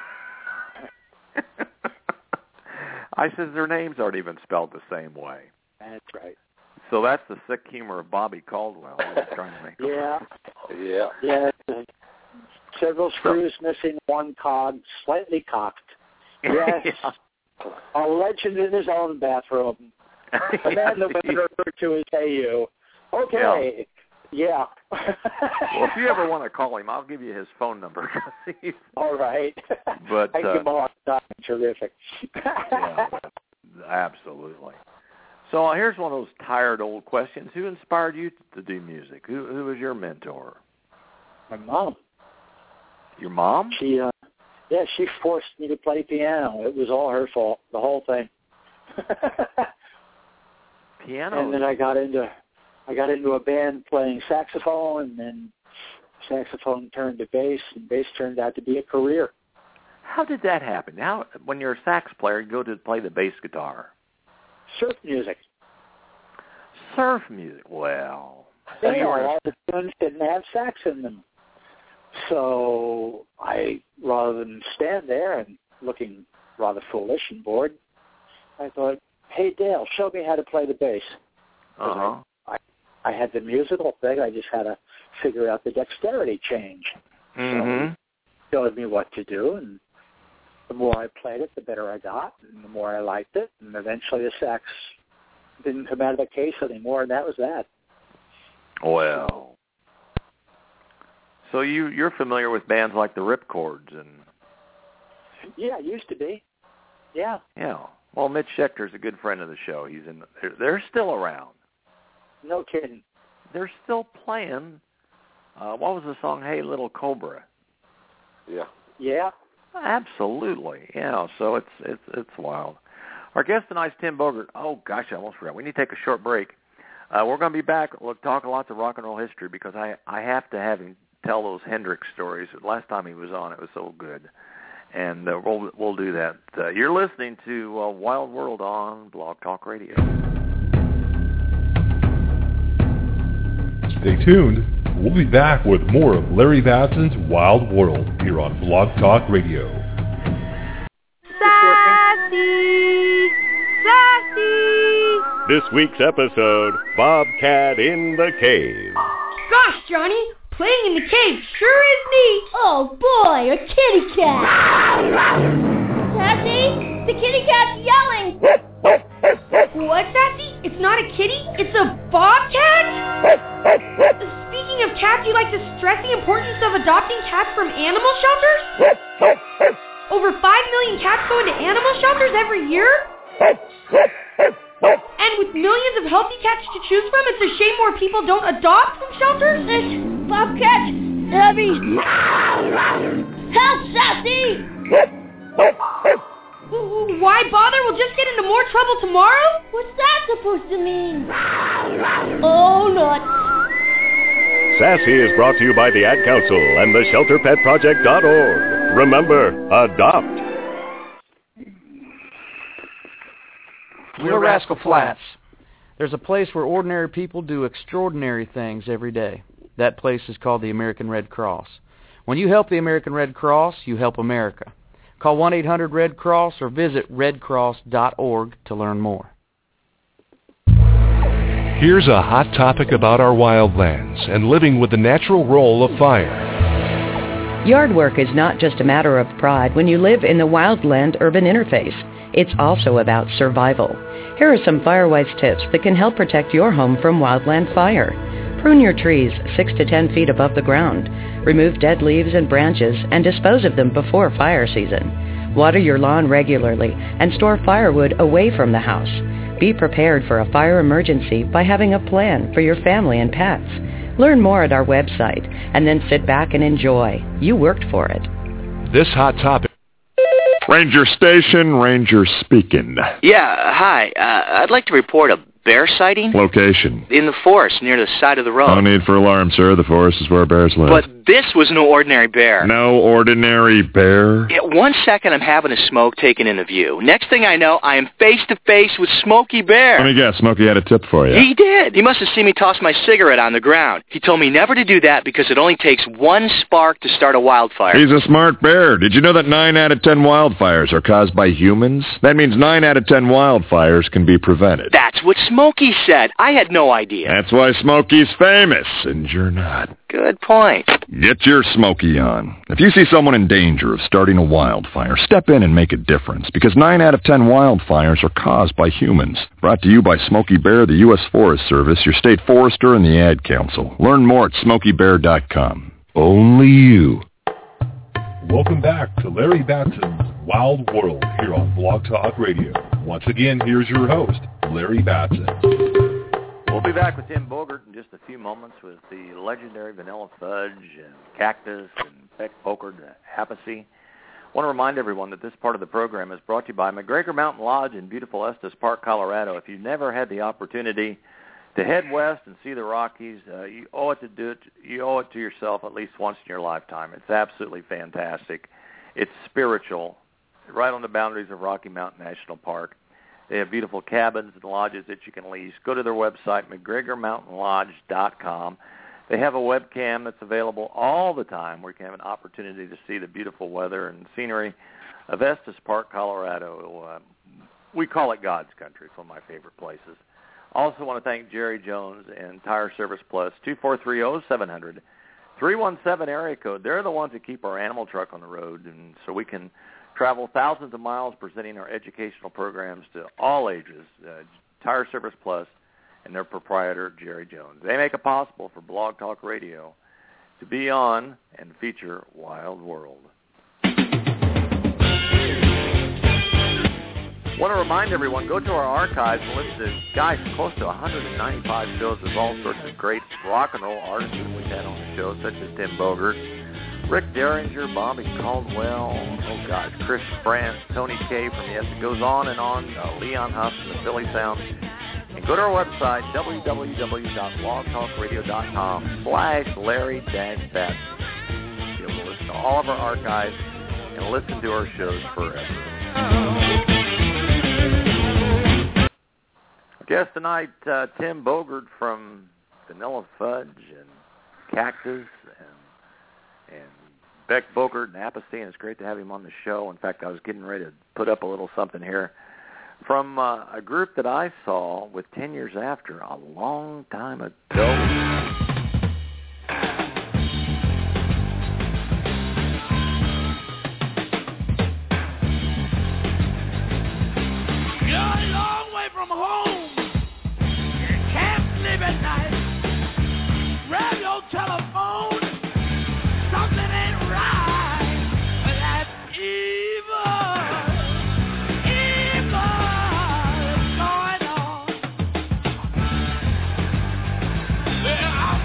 I says, their names aren't even spelled the same way. That's right. So that's the sick humor of Bobby Caldwell. I was trying to make Yeah. Yeah. Yeah. Several screws missing, one cog slightly cocked. Yes. Yeah. A legend in his own bathroom. A man that we refer to as Hey You. Okay. Yeah. Well, if you ever want to call him, I'll give you his phone number. All right. But I uh, give him a lot of time. Terrific. Yeah, absolutely. So uh, here's one of those tired old questions. Who inspired you to do music? Who who was your mentor? My mom. Your mom? She, uh, yeah, she forced me to play piano. It was all her fault, the whole thing. Piano. And then I got into, I got into a band playing saxophone, and then saxophone turned to bass, and bass turned out to be a career. How did that happen? How, when you're a sax player, you go to play the bass guitar. Surf music. Surf music. Well, so Yeah, you were all the tunes didn't have sax in them. So I, rather than stand there and looking rather foolish and bored, I thought, hey, Dale, show me how to play the bass. Uh-huh. I, I, I had the musical thing. I just had to figure out the dexterity change. Mm-hmm. So he showed me what to do, and the more I played it, the better I got, and the more I liked it, and eventually the sax didn't come out of the case anymore, and that was that. Well, so you, you're familiar with bands like the Ripcords and... Yeah, it used to be. Yeah. Yeah. Well, Mitch Schecter's a good friend of the show. He's in. They're, they're still around. No kidding. They're still playing. Uh, what was the song? Hey, Little Cobra. Yeah. Yeah. Absolutely. Yeah. So it's it's it's wild. Our guest tonight's Tim Bogert. Oh gosh, I almost forgot. We need to take a short break. Uh, we're going to be back. We'll talk lots of rock and roll history because I I have to have him tell those Hendrix stories. Last time he was on, it was so good. And uh, we'll we'll do that. Uh, you're listening to uh, Wild World on Blog Talk Radio. Stay tuned. We'll be back with more of Larry Batson's Wild World here on Blog Talk Radio. Sassy! Sassy! This week's episode, Bobcat in the Cave. Gosh, Johnny, playing in the cave sure is neat. Oh boy, a kitty cat. Sassy, the kitty cat's yelling. What, Sassy? It's not a kitty, it's a bobcat? Speaking of cats, you like to stress the importance of adopting cats from animal shelters? Over five million cats go into animal shelters every year? And with millions of healthy cats to choose from, it's a shame more people don't adopt from shelters? This bobcat's heavy. Help, Sassy! Why bother? We'll just get into more trouble tomorrow? What's that supposed to mean? Oh, nuts. Sassy is brought to you by the Ad Council and the shelter pet project dot org. Remember, adopt. We're Rascal Flats. There's a place where ordinary people do extraordinary things every day. That place is called the American Red Cross. When you help the American Red Cross, you help America. Call one eight hundred red cross or visit red cross dot org to learn more. Here's a hot topic about our wildlands and living with the natural role of fire. Yard work is not just a matter of pride when you live in the wildland-urban interface. It's also about survival. Here are some FireWise tips that can help protect your home from wildland fire. Prune your trees six to ten feet above the ground. Remove dead leaves and branches and dispose of them before fire season. Water your lawn regularly and store firewood away from the house. Be prepared for a fire emergency by having a plan for your family and pets. Learn more at our website and then sit back and enjoy. You worked for it. This hot topic. Ranger Station, Ranger speaking. Yeah, hi. Uh, I'd like to report a bear sighting. Location. In the forest near the side of the road. No need for alarm, sir. The forest is where bears live. But this was no ordinary bear. No ordinary bear? Yeah, one second I'm having a smoke taken into view. Next thing I know, I am face to face with Smokey Bear. Let me guess, Smokey had a tip for you. He did. He must have seen me toss my cigarette on the ground. He told me never to do that because it only takes one spark to start a wildfire. He's a smart bear. Did you know that nine out of ten wildfires are caused by humans? That means nine out of ten wildfires can be prevented. That's what Smokey said. I had no idea. That's why Smokey's famous, and you're not. Good point. Get your Smokey on. If you see someone in danger of starting a wildfire, step in and make a difference, because nine out of ten wildfires are caused by humans. Brought to you by Smokey Bear, the U S Forest Service, your state forester, and the Ad Council. Learn more at smokey bear dot com. Only you. Welcome back to Larry Batson's Wild World here on Blog Talk Radio. Once again, here's your host, Larry Batson. We'll be back with Tim Bogert in just a few moments with the legendary Vanilla Fudge and Cactus and Beck Bogert and Appice. I want to remind everyone that this part of the program is brought to you by McGregor Mountain Lodge in beautiful Estes Park, Colorado. If you've never had the opportunity to head west and see the Rockies, uh, you owe it to do it. You owe it to yourself at least once in your lifetime. It's absolutely fantastic. It's spiritual, right on the boundaries of Rocky Mountain National Park. They have beautiful cabins and lodges that you can lease. Go to their website, McGregor Mountain Lodge dot com. They have a webcam that's available all the time where you can have an opportunity to see the beautiful weather and scenery of Estes Park, Colorado. Uh, we call it God's country. It's one of my favorite places. Also want to thank Jerry Jones and Tire Service Plus, two four three zero, seven hundred, three one seven area code. They're the ones that keep our animal truck on the road, and so we can travel thousands of miles presenting our educational programs to all ages. Uh, Tire Service Plus and their proprietor, Jerry Jones. They make it possible for Blog Talk Radio to be on and feature Wild World. I want to remind everyone, go to our archives and listen to, guys, close to one hundred ninety-five shows with all sorts of great rock and roll artists that we've had on the show, such as Tim Bogert, Rick Derringer, Bobby Caldwell, oh gosh, Chris France, Tony Kaye from Yes It Goes On and On, uh, Leon Huff from the Philly Sound. And go to our website, w w w dot blog talk radio dot com slash Larry Batson. You'll be able to listen to all of our archives and listen to our shows forever. Guest tonight, uh, Tim Bogert from Vanilla Fudge and Cactus and and Beck Bogert and Appice, and it's great to have him on the show. In fact, I was getting ready to put up a little something here from uh, a group that I saw with ten years After a long time ago. At night, grab your telephone, something ain't right, that's evil, evil is going on. Well, I'm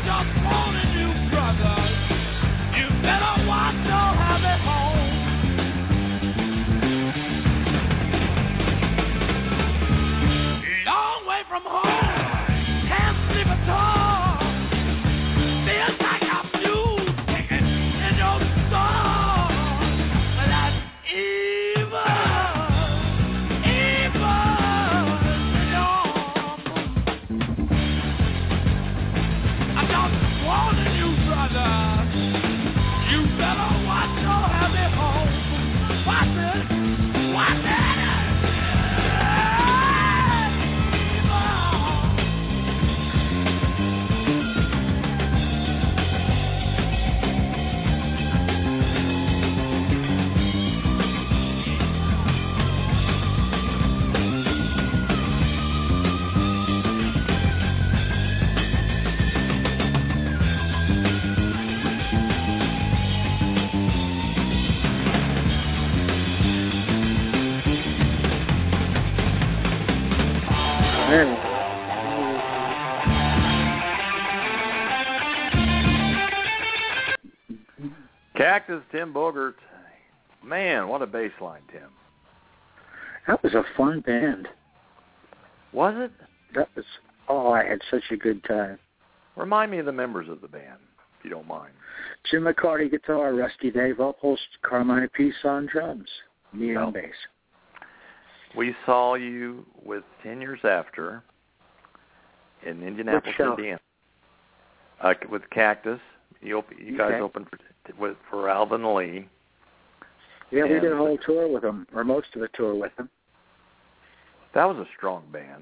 Cactus, Tim Bogert. Man, what a bass line, Tim. That was a fun band. Was it? That was, oh, I had such a good time. Remind me of the members of the band, if you don't mind. Jim McCarty guitar, Rusty Day vocals, Carmine Peace on drums, me on bass. We saw you with ten years after in Indianapolis, Indiana, uh, with Cactus. You, op- you guys okay. opened for, with, for Alvin Lee. Yeah, we did a whole tour with them, or most of the tour with them. That was a strong band.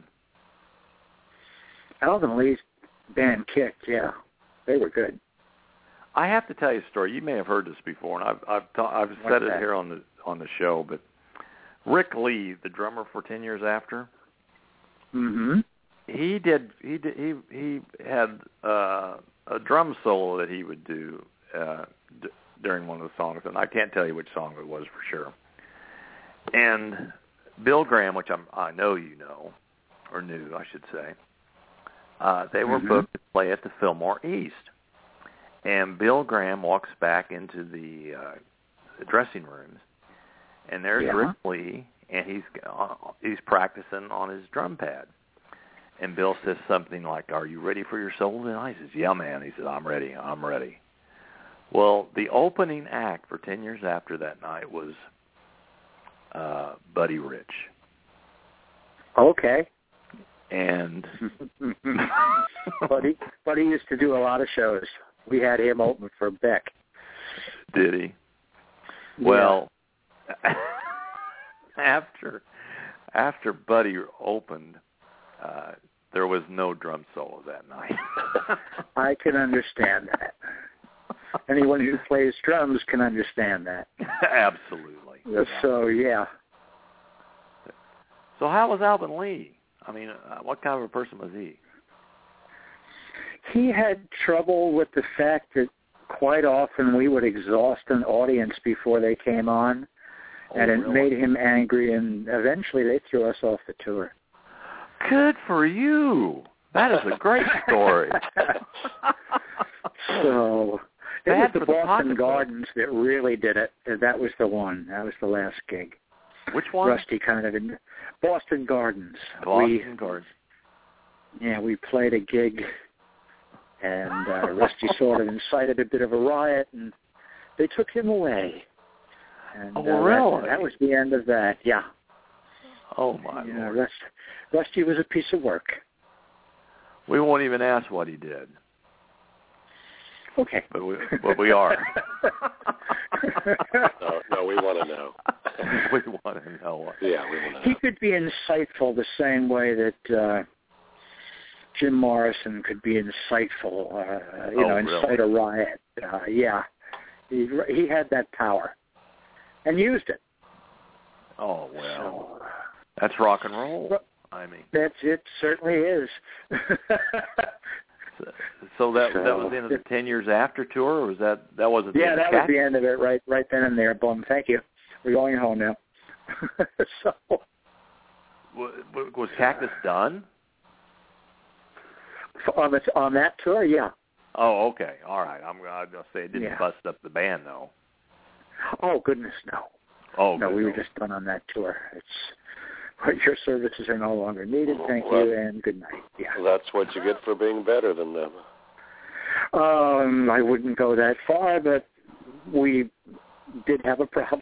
Alvin Lee's band kicked, yeah. They were good. I have to tell you a story. You may have heard this before, and I've I've, ta- I've said it that? here on the on the show. But Rick Lee, the drummer for Ten Years After, mm-hmm. he did he did, he he had uh, a drum solo that he would do uh, d- during one of the songs, and I can't tell you which song it was for sure. And Bill Graham, which I'm, I know you know, or knew, I should say, uh, they were mm-hmm. booked to play at the Fillmore East. And Bill Graham walks back into the, uh, the dressing rooms, and there's yeah. Rick Lee, and he's uh, he's practicing on his drum pad. And Bill says something like, "Are you ready for your solo tonight?" He says, "Yeah, man." He said, "I'm ready. I'm ready." Well, the opening act for Ten Years After that night was uh, Buddy Rich. Okay. And Buddy, Buddy used to do a lot of shows. We had him open for Beck. Did he? Yeah. Well, after after Buddy opened, uh, there was no drum solo that night. I can understand that. Anyone who plays drums can understand that. Absolutely. So, yeah. So how was Alvin Lee? I mean, uh, what kind of a person was he? He had trouble with the fact that quite often we would exhaust an audience before they came on, oh, and it really? made him angry, and eventually they threw us off the tour. Good for you. That is a great story. So it Bad was the for the Boston Gardens that really did it. That was the one. That was the last gig. Which one? Rusty kind of in Boston Gardens. Boston we, Gardens. Yeah, we played a gig, and uh, Rusty sort of incited a bit of a riot, and they took him away. And, oh, uh, really? That, that was the end of that, yeah. Oh, my yeah, Lord. Rust, Rusty was a piece of work. We won't even ask what he did. Okay. But we, but we are. no, no, we want to know. we want to know. Yeah, we want to know. He could be insightful the same way that uh, Jim Morrison could be insightful, uh, you oh, know, really? incite a riot. Uh, yeah. He, he had that power and used it. Oh, well. So, that's rock and roll. Well, I mean. That's it. Certainly is. so, so that so, that was the end of the Ten Years After tour, or was that that wasn't? The yeah, end that of was Cat- the end of it. Right, right then and there. Boom. Thank you. We're going home now. So, w- was Cactus done? On the, on that tour, yeah. Oh, okay. All right. I'm going to say it didn't Yeah. bust up the band, though. Oh goodness, no. Oh, no. good We were no. just done on that tour. It's your services are no longer needed. Thank well, you and good night. Yeah. That's what you get for being better than them. Um, I wouldn't go that far, but we did have a problem.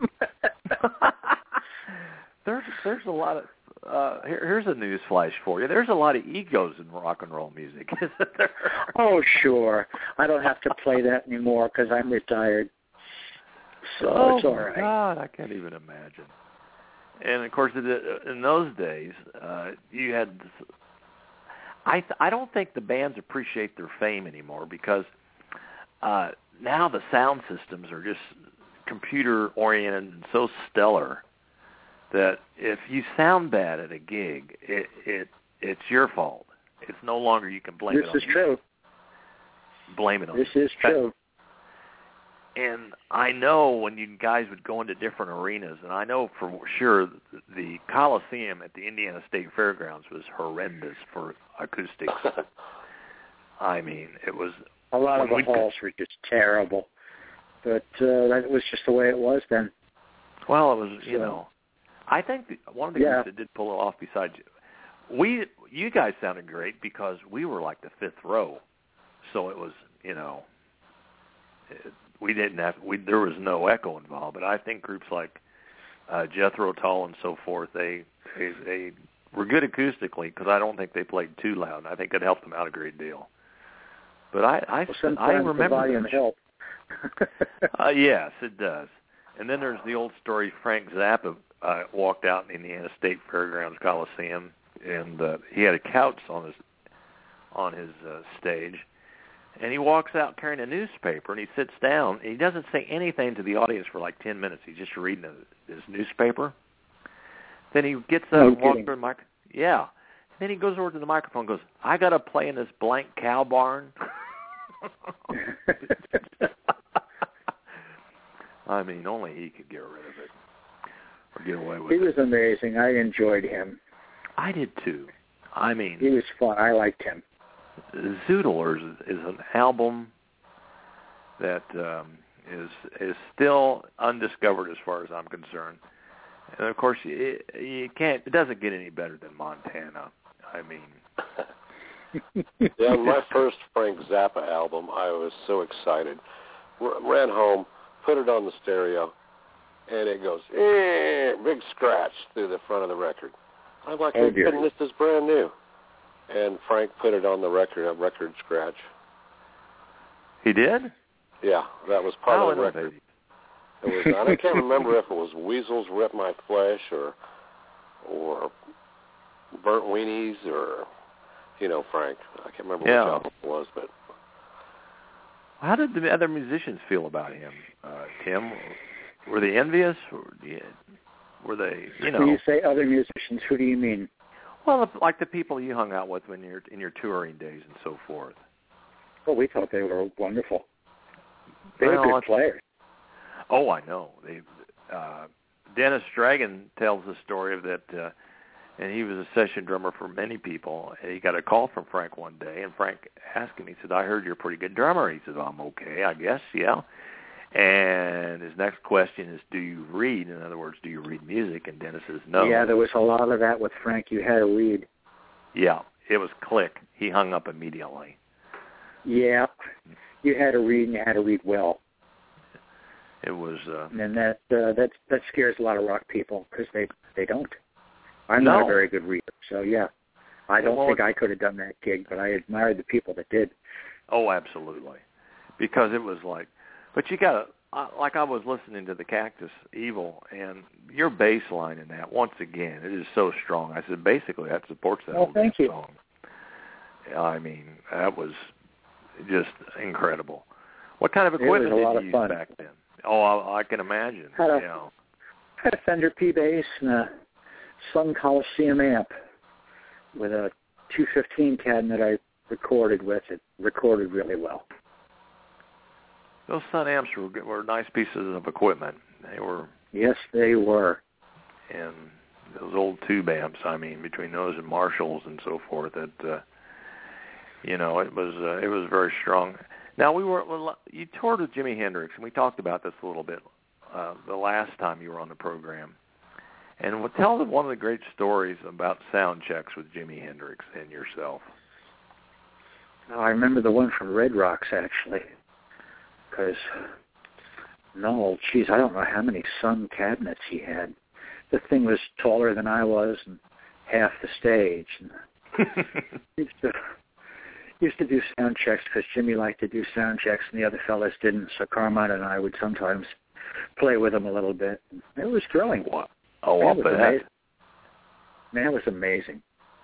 there's there's a lot of uh, here, here's a news flash for you. There's a lot of egos in rock and roll music, isn't there? Oh, sure. I don't have to play that anymore because I'm retired. So oh it's all my right. God, I can't even imagine. And of course, in those days, uh, you had. I th- I don't think the bands appreciate their fame anymore because uh, now the sound systems are just computer oriented and so stellar that if you sound bad at a gig, it it it's your fault. It's no longer you can blame this it on is true. Blame it on This is true. And I know when you guys would go into different arenas, and I know for sure the Coliseum at the Indiana State Fairgrounds was horrendous for acoustics. I mean, it was... A lot of the we'd halls were just terrible. but uh, that was just the way it was then. Well, it was, you So- know, I think the, one of the Yeah. groups that did pull it off besides you, we, you guys sounded great because we were like the fifth row. So it was, you know, it, we didn't have, we, there was no echo involved. But I think groups like uh, Jethro Tull and so forth, they, they, they were good acoustically because I don't think they played too loud. I think it helped them out a great deal. But I, I, Well, I sometimes the remember volume them. help. uh, yes, it does. And then there's the old story. Frank Zappa uh, walked out in Indiana State Fairgrounds Coliseum, and uh, he had a couch on his on his uh, stage. And he walks out carrying a newspaper, and he sits down. And he doesn't say anything to the audience for like ten minutes. He's just reading a, his newspaper. Then he gets up No and walks kidding. over to the mic. Yeah. And then he goes over to the microphone and goes, I got to play in this blank cow barn. I mean, only he could get rid of it or get away with He it. was amazing. I enjoyed him. I did too. I mean, He was fun. I liked him. Zoodlers is, is an album that um, is is still undiscovered as far as I'm concerned. And of course, you, you can't. It doesn't get any better than Montana. I mean, Yeah, on my first Frank Zappa album, I was so excited. R- ran home, put it on the stereo, and it goes, eh, big scratch through the front of the record. I'm like, Oh, oh, dear. goodness, this is brand new. And Frank put it on the record, a record scratch. he did. Yeah, that was part How of the record. innovative. It was. I can't remember if it was Weasels Rip My Flesh or or Burnt Weenies or, you know, Frank. I can't remember Yeah. which album it was, but How did the other musicians feel about him, uh, Tim? Were they envious? Or yeah, were they, you know? When you say other musicians, who do you mean? Well, like the people you hung out with when you're in your touring days and so forth. Well, we thought they were wonderful. They Well, were good it's- players. Oh, I know. They, uh, Dennis Stragan tells the story of that, uh, and he was a session drummer for many people. And he got a call from Frank one day, and Frank asked him, he said, I heard you're a pretty good drummer. He said, I'm okay, I guess, yeah. And his next question is, do you read? In other words, do you read music? And Dennis says, no. Yeah, there was a lot of that with Frank. You had to read. Yeah, it was click. He hung up immediately. Yeah, you had to read, and you had to read well. It was... Uh, And that uh, that that scares a lot of rock people because they they don't. I'm not a No. very good reader, so yeah, I don't Well, think I could have done that gig, but I admired the people that did. Oh, absolutely. Because it was like, but you got to, like I was listening to the Cactus Evil, and your bass line in that, once again, it is so strong. I said, basically, that supports that Well, whole thank damn you. song. I mean, that was just incredible. What kind of It was equipment a did lot you of use fun. back then? Oh, I, I can imagine. Had a- you know. I had a Fender P bass and a Sun Coliseum amp with a two fifteen cabinet I recorded with. It recorded really well. Those Sun amps were, were nice pieces of equipment. They were, Yes, they were. and those old tube amps, I mean, between those and Marshalls and so forth, that, uh, you know, it was uh, it was very strong. Now, we were you toured with Jimi Hendrix, and we talked about this a little bit uh, the last time you were on the program. And we'll tell them one of the great stories about sound checks with Jimi Hendrix and yourself. Oh, I remember the one from Red Rocks, actually. Because, no, geez, I don't know how many Sun cabinets he had. The thing was taller than I was and half the stage. And used to used to do sound checks because Jimmy liked to do sound checks and the other fellas didn't. So Carmine and I would sometimes play with him a little bit. It was thrilling. Wow. Oh, Man, I'll it was bet. amazing. Man, it was amazing.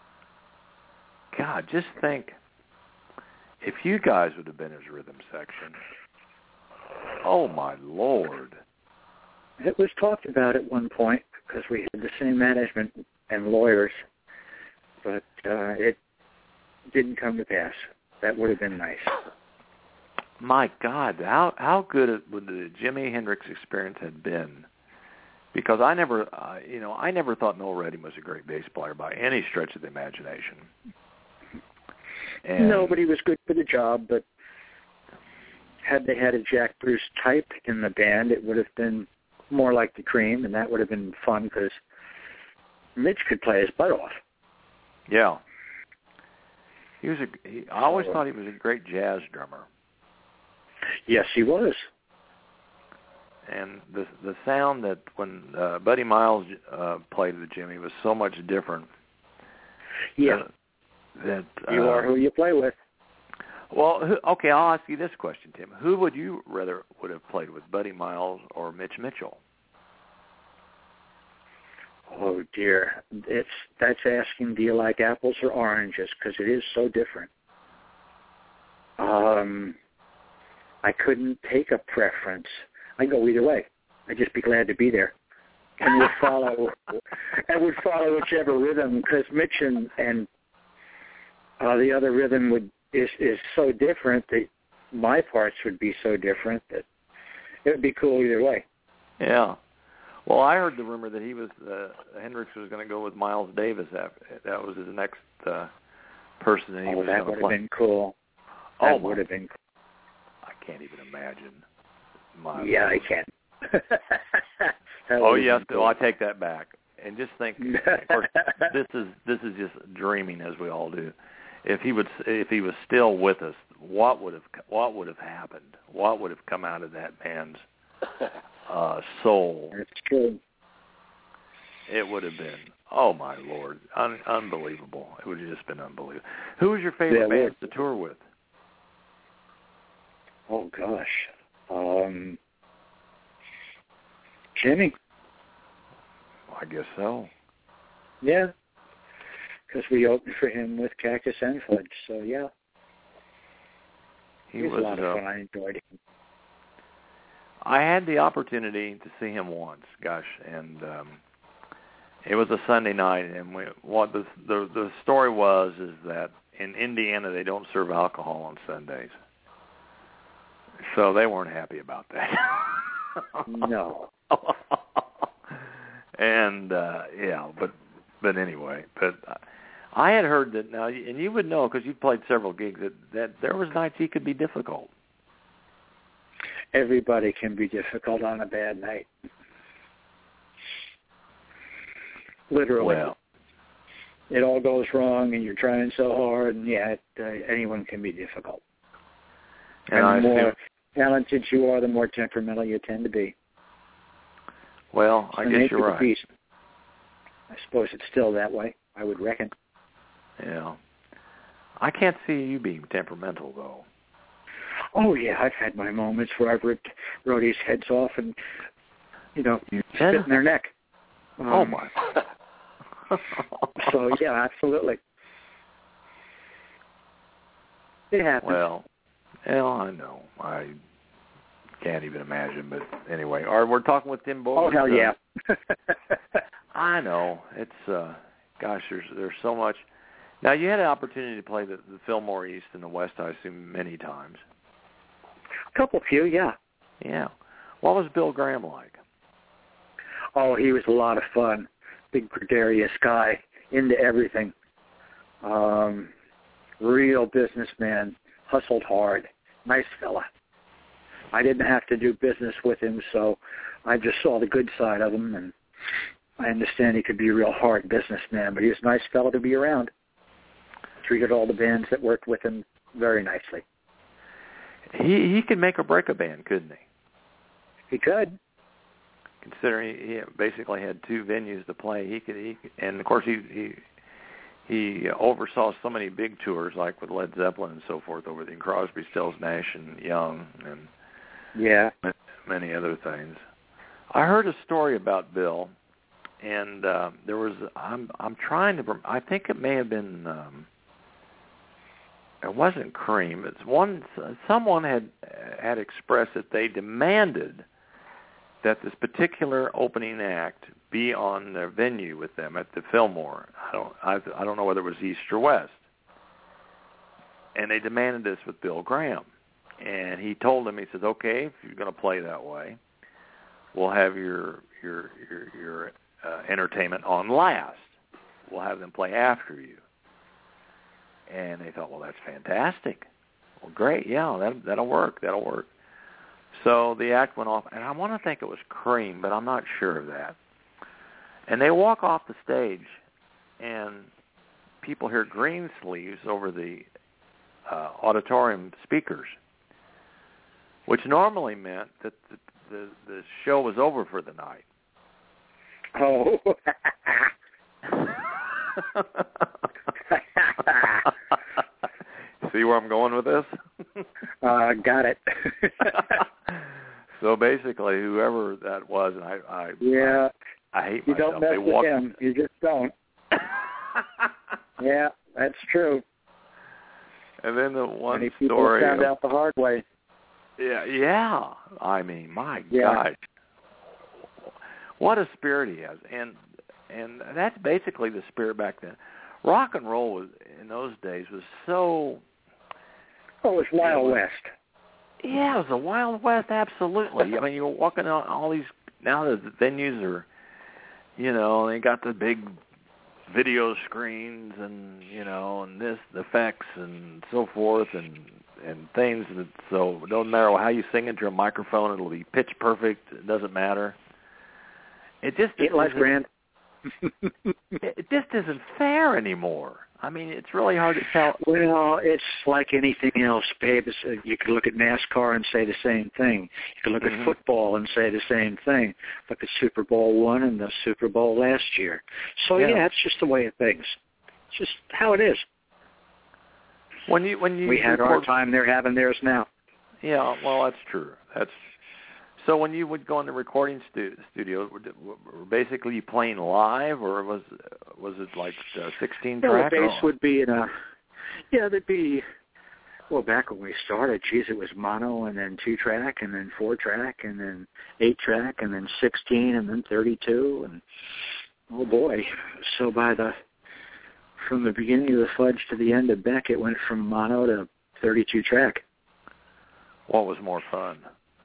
God, just think, if you guys would have been his rhythm section, oh my Lord. It was talked about at one point because we had the same management and lawyers, but uh, it didn't come to pass. That would have been nice. My God, how how good it, would the Jimi Hendrix experience have been? Because I never, uh, you know, I never thought Noel Redding was a great bass player by any stretch of the imagination. And Nobody was good for the job, but had they had a Jack Bruce type in the band, it would have been more like the Cream, and that would have been fun because Mitch could play his butt off. Yeah. He was a, he, I always thought he was a great jazz drummer. Yes, he was. And the the sound that when uh, Buddy Miles uh, played with Jimmy was so much different. Yeah. Uh, that uh, you are who you play with. Well, who, okay, I'll ask you this question, Tim. Who would you rather would have played with, Buddy Miles or Mitch Mitchell? Oh dear, it's that's asking, do you like apples or oranges? Because it is so different. Um, I couldn't take a preference. I go either way. I'd just be glad to be there, and would follow. and would follow whichever rhythm, because Mitch and, and uh, the other rhythm would is is so different that my parts would be so different that it would be cool either way. Yeah. Well, I heard the rumor that he was uh, Hendrix was going to go with Miles Davis. After, that was his next uh, person that he oh, was that going to play. would have been cool. That oh, would have been cool. I can't even imagine. My yeah, I can. oh yes, cool. Well, I take that back. And just think, of course, this is this is just dreaming, as we all do. If he would, if he was still with us, what would have what would have happened? What would have come out of that man's uh, soul? That's true. It would have been, oh my Lord, un- unbelievable. It would have just been unbelievable. Who was your favorite yeah, band to tour with? Oh gosh, um, Jimmy. I guess so. Yeah, because we opened for him with Cactus and Fudge, so yeah. He, he was, was a lot of uh, fun. I enjoyed him. I had the opportunity to see him once, gosh, and um, it was a Sunday night. And we, what the, the the story was is that in Indiana they don't serve alcohol on Sundays, so they weren't happy about that. No. And uh, yeah, but but anyway, but uh, I had heard that now, and you would know because you played several gigs that, that there was nights he could be difficult. Everybody can be difficult on a bad night. Literally. Well, it all goes wrong, and you're trying so hard, and yeah, it, uh, anyone can be difficult. And, and I the more assume, talented you are, the more temperamental you tend to be. Well, I guess you're right. Beast. I suppose it's still that way, I would reckon. Yeah. I can't see you being temperamental, though. Oh, yeah, I've had my moments where I've ripped roadies' heads off and, you know, you spit in their neck. Um, oh, my. So, yeah, absolutely. It happens. Well, well, I know. I can't even imagine, but anyway. All right, we're talking with Tim Bogert. Oh, hell yeah. I know. It's, uh, gosh, there's there's so much. Now, you had an opportunity to play the, the Fillmore East and the West, I assume, many times. A couple few, yeah. Yeah. What was Bill Graham like? Oh, he was a lot of fun. Big, gregarious guy, into everything. Um, real businessman, hustled hard, nice fella. I didn't have to do business with him, so I just saw the good side of him, and I understand he could be a real hard businessman, but he was a nice fellow to be around. Treated all the bands that worked with him very nicely. He he could make or break a band, couldn't he? He could. Considering he basically had two venues to play, he could, he and of course he he he oversaw so many big tours, like with Led Zeppelin and so forth, over the Crosby, Stills, Nash, and Young, and yeah, many other things. I heard a story about Bill, and uh, there was I'm I'm trying to I think it may have been um, it wasn't Cream. It's one someone had had expressed that they demanded that this particular opening act be on their venue with them at the Fillmore. I don't I, I don't know whether it was East or West. And they demanded this with Bill Graham. And he told them, he says, okay, if you're going to play that way, we'll have your your your, your uh, entertainment on last. We'll have them play after you. And they thought, well, that's fantastic. Well, great, yeah, that, that'll work, that'll work. So the act went off, and I want to think it was Cream, but I'm not sure of that. And they walk off the stage, and people hear Greensleeves over the uh, auditorium speakers, which normally meant that the, the, the show was over for the night. Oh. See where I'm going with this? uh, got it. So basically, whoever that was, and I, I yeah, I, I hate you myself. don't mess they with walked... him. You just don't. Yeah, that's true. And then the one Many people story found of, out the hard way. Yeah, yeah. I mean, my yeah. gosh, what a spirit he has, and and that's basically the spirit back then. Rock and roll was in those days was so. Oh, it was Wild West. Yeah, it was a Wild West, absolutely. I mean, you were walking on all these, now the venues are, you know, they got the big video screens and, you know, and this, the effects and so forth and and things. That, so it doesn't matter how you sing into a microphone, it'll be pitch perfect. It doesn't matter. It just Ain't life grand. It just isn't fair anymore. I mean, it's really hard to tell. Well, it's like anything else, babe. It's, uh, you can look at NASCAR and say the same thing. You can look mm-hmm. at football and say the same thing. Look at Super Bowl one and the Super Bowl last year. So, yeah, yeah it's just the way of things. It's just how it is. When you when you We had record, our time, they're having theirs now. Yeah, well, that's true. That's So when you would go in the recording stu- studio, were, were basically you playing live, or was was it like uh, sixteen track? Well, the bass would be in a, yeah, there'd be, well, back when we started, geez, it was mono and then two track and then four track and then eight track and then sixteen and then thirty-two and, oh boy. So by the, from the beginning of the Fudge to the end of Beck, it went from mono to thirty-two track. What was more fun?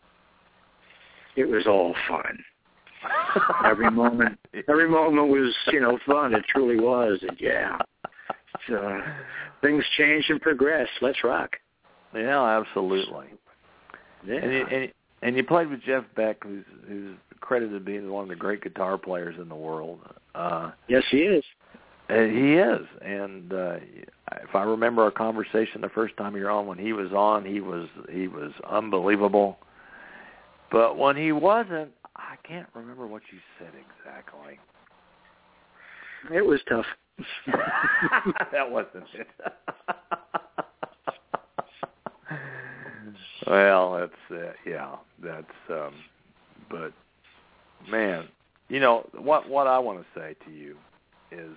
It was all fun. every moment, every moment was, you know, fun. It truly was. And yeah, so, things change and progress. Let's rock. Yeah, absolutely. Yeah. And you, and, and you played with Jeff Beck, who's who's credited being one of the great guitar players in the world. Uh, yes, he is. And he is. And uh, if I remember our conversation the first time you were on, when he was on, he was he was unbelievable. But when he wasn't, I can't remember what you said exactly. It was tough. That wasn't it. Well, that's, uh, yeah, that's, um, but, man, you know, what, what I want to say to you is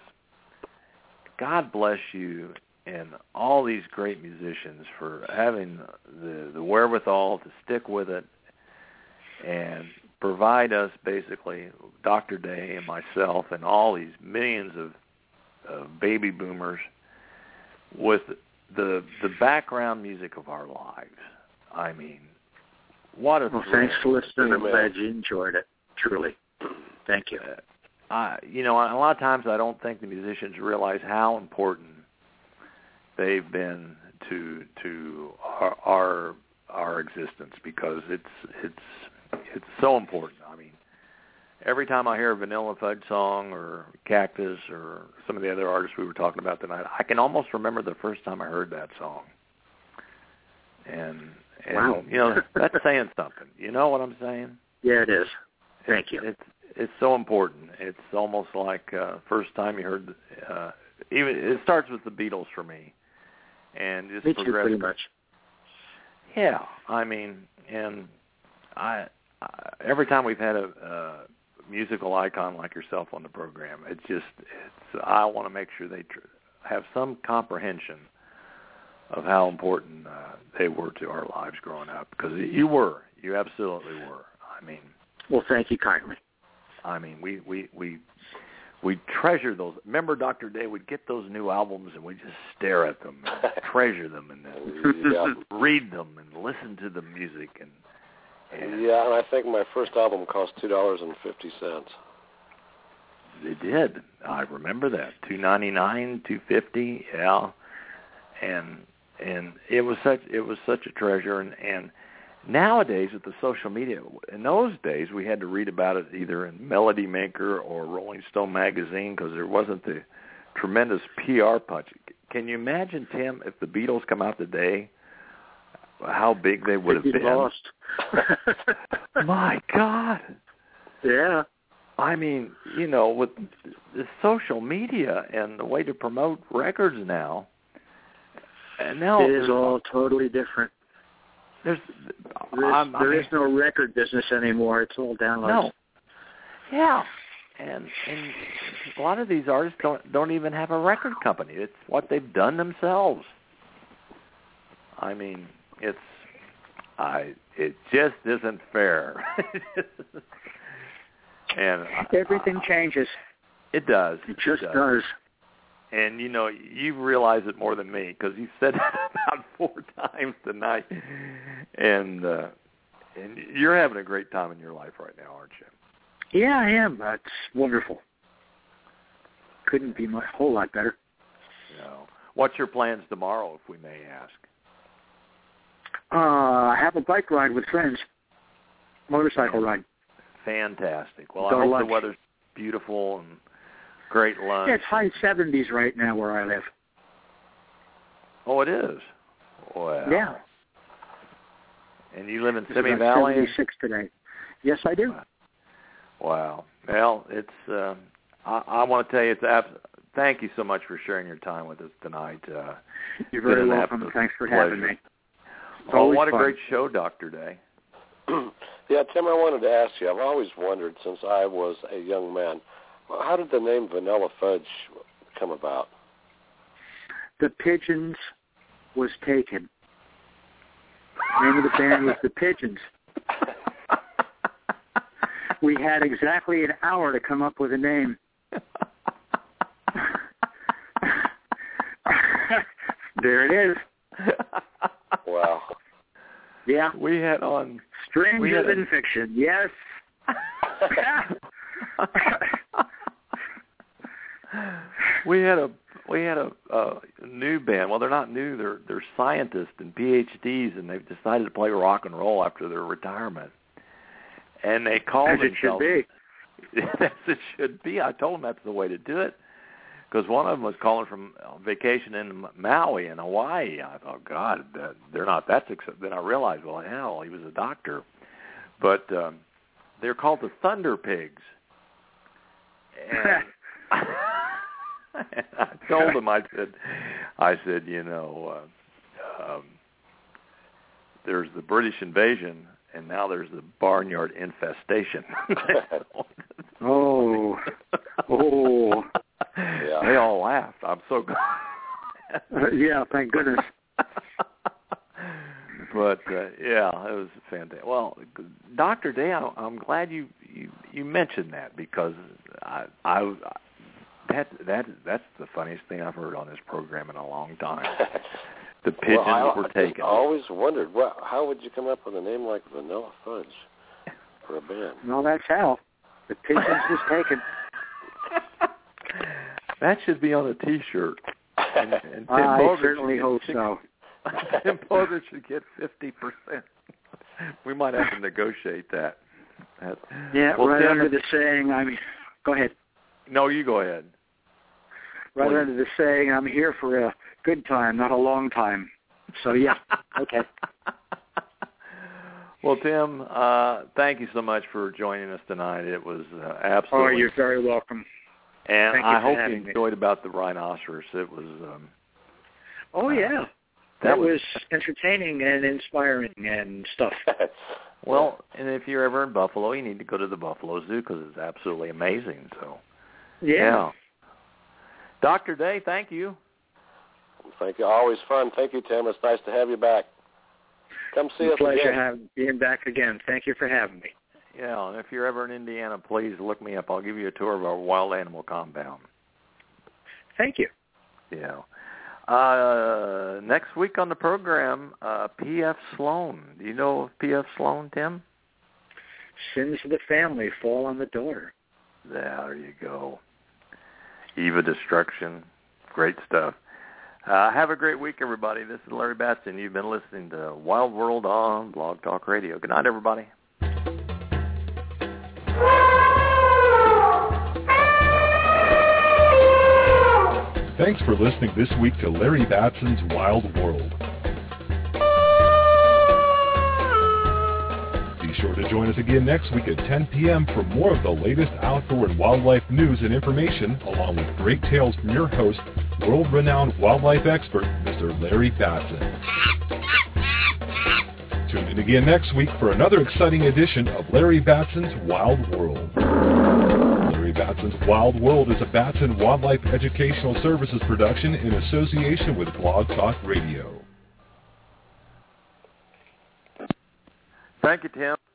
God bless you and all these great musicians for having the, the wherewithal to stick with it and provide us, basically, Doctor Day and myself and all these millions of, of baby boomers with the the background music of our lives. I mean, what a well, thanks for listening. I'm glad you enjoyed it, truly. Thank you. Uh, I, you know, a lot of times I don't think the musicians realize how important they've been to to our our, our existence, because it's it's It's so important. I mean, every time I hear a Vanilla Fudge song or Cactus or some of the other artists we were talking about tonight, I can almost remember the first time I heard that song. And, and wow. you know, that's saying something. You know what I'm saying? Yeah, it is. Thank it's, you. It's it's so important. It's almost like uh, first time you heard. Uh, even it starts with the Beatles for me, and just me too, progresses. pretty much. Yeah, I mean, and I. Uh, every time we've had a uh, musical icon like yourself on the program, it's just, it's, I want to make sure they tr- have some comprehension of how important uh, they were to our lives growing up, because you were, you absolutely were. I mean, well, thank you kindly. I mean, we we we we treasure those. Remember, Doctor Day would get those new albums and we just stare at them, and treasure them, and then yeah. read them and listen to the music and. And yeah, and I think my first album cost two dollars and fifty cents. It did. I remember that. Two ninety nine, two fifty. Yeah, and and it was such it was such a treasure. And, and nowadays with the social media, in those days we had to read about it either in Melody Maker or Rolling Stone magazine because there wasn't the tremendous P R punch. Can you imagine, Tim, if the Beatles come out today, how big they would have been? Lost. My God. Yeah. I mean, you know, with the social media and the way to promote records now, and now it is all totally different. There's, There's I'm, there I mean, is no record business anymore. It's all downloads. No. Yeah. And and a lot of these artists don't don't even have a record company. It's what they've done themselves. I mean, it's I it just isn't fair. and everything uh, changes. It does. It just it does. does. And you know, you realize it more than me because you said it about four times tonight. And uh, and you're having a great time in your life right now, aren't you? Yeah, I am. That's wonderful. Couldn't be a whole lot better. No. What's your plans tomorrow, if we may ask? Uh, I have a bike ride with friends. Motorcycle ride. Fantastic. Well, Go I hope lunch. the weather's beautiful and great lunch. Yeah, it's high seventies right now where I live. Oh, it is? Wow. Yeah. And you live in It's Simi about Valley? seventy-six today. Yes, I do. Wow. Well, it's. Uh, I, I want to tell you, it's. Abs- thank you so much for sharing your time with us tonight. Uh, You're very been an welcome. absolute Thanks for pleasure. having me. It's Oh, always what a fun. great show, Doctor Day. Yeah, Tim, I wanted to ask you, I've always wondered since I was a young man, how did the name Vanilla Fudge come about? The Pigeons was taken. The name of the band was The Pigeons. We had exactly an hour to come up with a name. There it is. Wow. Yeah. We had on... Stranger we had than a, fiction, yes. we had a we had a, a new band. Well, they're not new. They're they're scientists and P H Ds, and they've decided to play rock and roll after their retirement. And they called As it should themselves. be. As it should be. I told them that's the way to do it. Because one of them was calling from vacation in Maui in Hawaii. I thought, God, that, they're not that successful. Then I realized, well, hell, he was a doctor. But um, they're called the Thunder Pigs. And, and I told him, I said, I said, you know, uh, um, there's the British invasion, and now there's the barnyard infestation. Oh, oh. Yeah. They all laughed. I'm so glad. Uh, yeah, thank goodness. But uh, yeah, it was fantastic. Well, Doctor Day, I, I'm glad you, you you mentioned that because I, I that that that's the funniest thing I've heard on this program in a long time. The pigeons well, I, were I taken. I always wondered, well, how would you come up with a name like Vanilla Fudge for a band? No, that's how. The Pigeons was taken. That should be on a T-shirt. And, and Tim I Bogert certainly should hope get, so. Tim Bogert should get fifty percent. We might have to negotiate that. that. Yeah, well, right Tim, under the saying, I mean, go ahead. No, you go ahead. Right Please. under the saying, I'm here for a good time, not a long time. So, yeah, okay. Well, Tim, uh, thank you so much for joining us tonight. It was uh, absolutely... Oh, you're very welcome. And Thank you I for hope you having me. enjoyed about the rhinoceros. It was... Um, Oh, yeah. That That was- was entertaining and inspiring and stuff. well, and if you're ever in Buffalo, you need to go to the Buffalo Zoo because it's absolutely amazing. So, Yeah. yeah. Doctor Day, thank you. Thank you. Always fun. Thank you, Tim. It's nice to have you back. Come see It's a us pleasure again. having, being back again. Thank you for having me. Yeah, and if you're ever in Indiana, please look me up. I'll give you a tour of our wild animal compound. Thank you. Yeah. Uh, next week on the program, uh, P F Sloan. Do you know of P F Sloan, Tim? Sins of the family fall on the daughter. There you go. Eva Destruction. Great stuff. Uh, have a great week, everybody. This is Larry Batson. You've been listening to Wild World on Blog Talk Radio. Good night, everybody. Thanks for listening this week to Larry Batson's Wild World. Be sure to join us again next week at ten p.m. for more of the latest outdoor and wildlife news and information, along with great tales from your host, world-renowned wildlife expert, Mister Larry Batson. Tune in again next week for another exciting edition of Larry Batson's Wild World. Larry Batson's Wild World is a Batson Wildlife Educational Services production in association with Blog Talk Radio. Thank you, Tim.